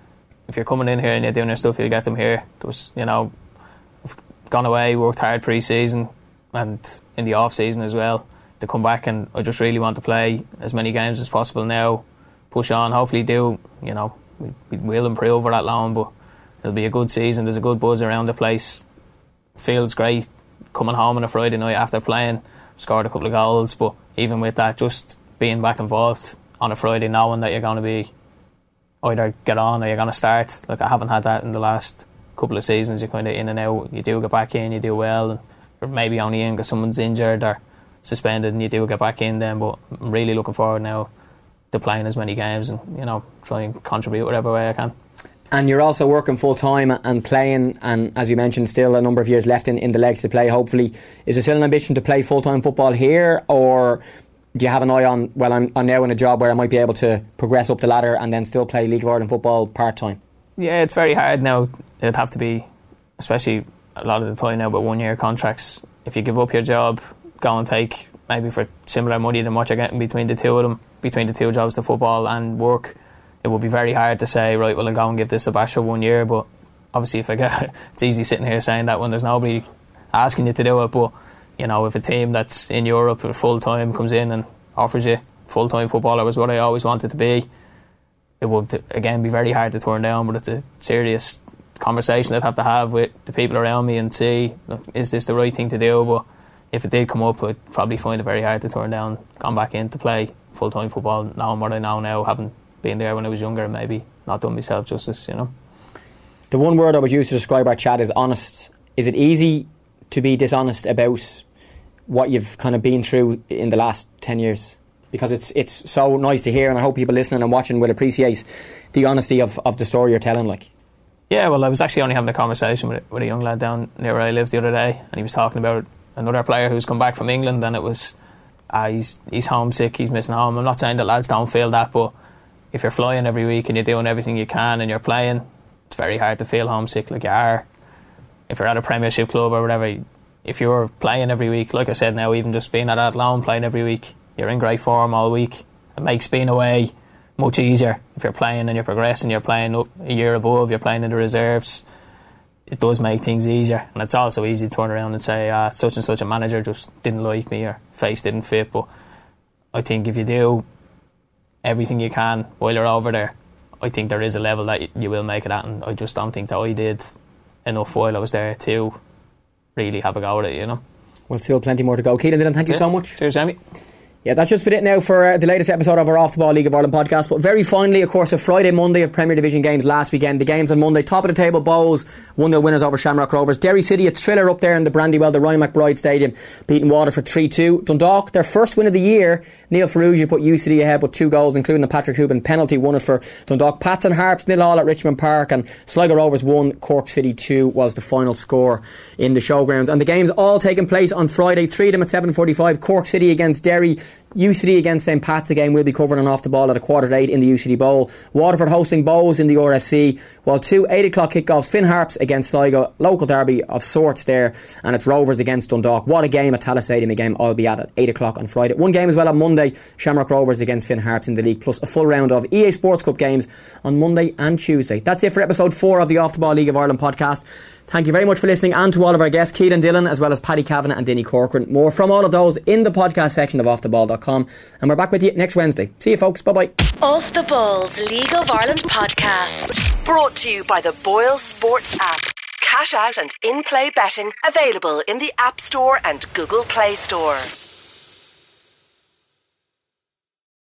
If you're coming in here and you're doing your stuff, you'll get them here. There was, you know, I've gone away, worked hard pre-season and in the off-season as well to come back, and I just really want to play as many games as possible now, push on, hopefully do, you know, we, we will improve over that loan, but it'll be a good season. There's a good buzz around the place. Feels great coming home on a Friday night after playing, scored a couple of goals, but even with that, just being back involved on a Friday, knowing that you're going to be either get on or you're going to start. Like, I haven't had that in the last couple of seasons. You're kind of in and out. You do get back in, you do well, and you're maybe only in because someone's injured or suspended, and you do get back in then. But I'm really looking forward now to playing as many games and, you know, try and contribute whatever way I can. And you're also working full time and playing, and as you mentioned, still a number of years left in, in the legs to play, hopefully. Is there still an ambition to play full time football here, or do you have an eye on, well, I'm, I'm now in a job where I might be able to progress up the ladder and then still play League of Ireland football part time? Yeah, it's very hard now. It'd have to be, especially a lot of the time now, but one year contracts. If you give up your job, go and take maybe for similar money than what you're getting between the two of them, between the two jobs, the football and work, it would be very hard to say, right, well, I'll go and give this a bash for one year. But obviously, if I get, it's easy sitting here saying that when there's nobody asking you to do it. But, you know, if a team that's in Europe full time comes in and offers you full time football, that was what I always wanted to be, it would again be very hard to turn down. But it's a serious conversation I'd have to have with the people around me and see, look, is this the right thing to do? But if it did come up, I'd probably find it very hard to turn down, gone back in to play full time football, knowing what I know now, having been there when I was younger and maybe not done myself justice, you know. The one word I would use to describe our chat is honest. Is it easy to be dishonest about what you've kind of been through in the last ten years? Because it's it's so nice to hear, and I hope people listening and watching will appreciate the honesty of, of the story you're telling. Like, yeah, well, I was actually only having a conversation with, with a young lad down near where I live the other day, and he was talking about another player who's come back from England, and it was uh, he's he's homesick, he's missing home. I'm not saying that lads don't feel that, but if you're flying every week and you're doing everything you can and you're playing, it's very hard to feel homesick like you are. If you're at a Premiership club or whatever, if you're playing every week, like I said now, even just being at Athlone playing every week, you're in great form all week. It makes being away much easier. If you're playing and you're progressing, you're playing up a year above, you're playing in the reserves, it does make things easier. And it's also easy to turn around and say, ah, such and such a manager just didn't like me or face didn't fit. But I think if you do everything you can while you're over there, I think there is a level that you will make it at, and I just don't think that I did enough while I was there to really have a go at it, you know. Well, still plenty more to go. Keelan Dillon, thank you so much. Cheers, Jamie. Yeah, that's just been it now for uh, the latest episode of our Off the Ball League of Ireland podcast. But very finally, of course, a Friday, Monday of Premier Division games last weekend. The games on Monday, top of the table, Bows, one nil winners over Shamrock Rovers. Derry City, a thriller up there in the Brandywell, the Ryan McBride Stadium, beating Waterford three two. Dundalk, their first win of the year. Neil Ferrugia put U C D ahead with two goals, including a Patrick Hooban penalty, won it for Dundalk. Pats and Harps, nil all at Richmond Park, and Sligo Rovers one, Cork City two was the final score in the showgrounds. And the games all taking place on Friday, three of them at seven forty-five. Cork City against Derry, U C D against St Pat's. Again, we'll be covering on Off the Ball at a quarter to eight in the U C D Bowl. Waterford hosting Bows in the R S C, while two eight o'clock kickoffs, Finn Harps against Sligo, local derby of sorts there, and it's Rovers against Dundalk. What a game at Tallaght Stadium, a game I'll be at at eight o'clock on Friday. One game as well on Monday, Shamrock Rovers against Finn Harps in the league, plus a full round of E A Sports Cup games on Monday and Tuesday. That's it for episode four of the Off the Ball League of Ireland podcast. Thank you very much for listening, and to all of our guests, Keelan Dillon, as well as Paddy Kavanagh and Dinny Corcoran. More from all of those in the podcast section of off the ball dot com, and we're back with you next Wednesday. See you, folks. Bye bye. Off the Ball's League of Ireland podcast, brought to you by the Boyle Sports app. Cash out and in-play betting available in the App Store and Google Play Store.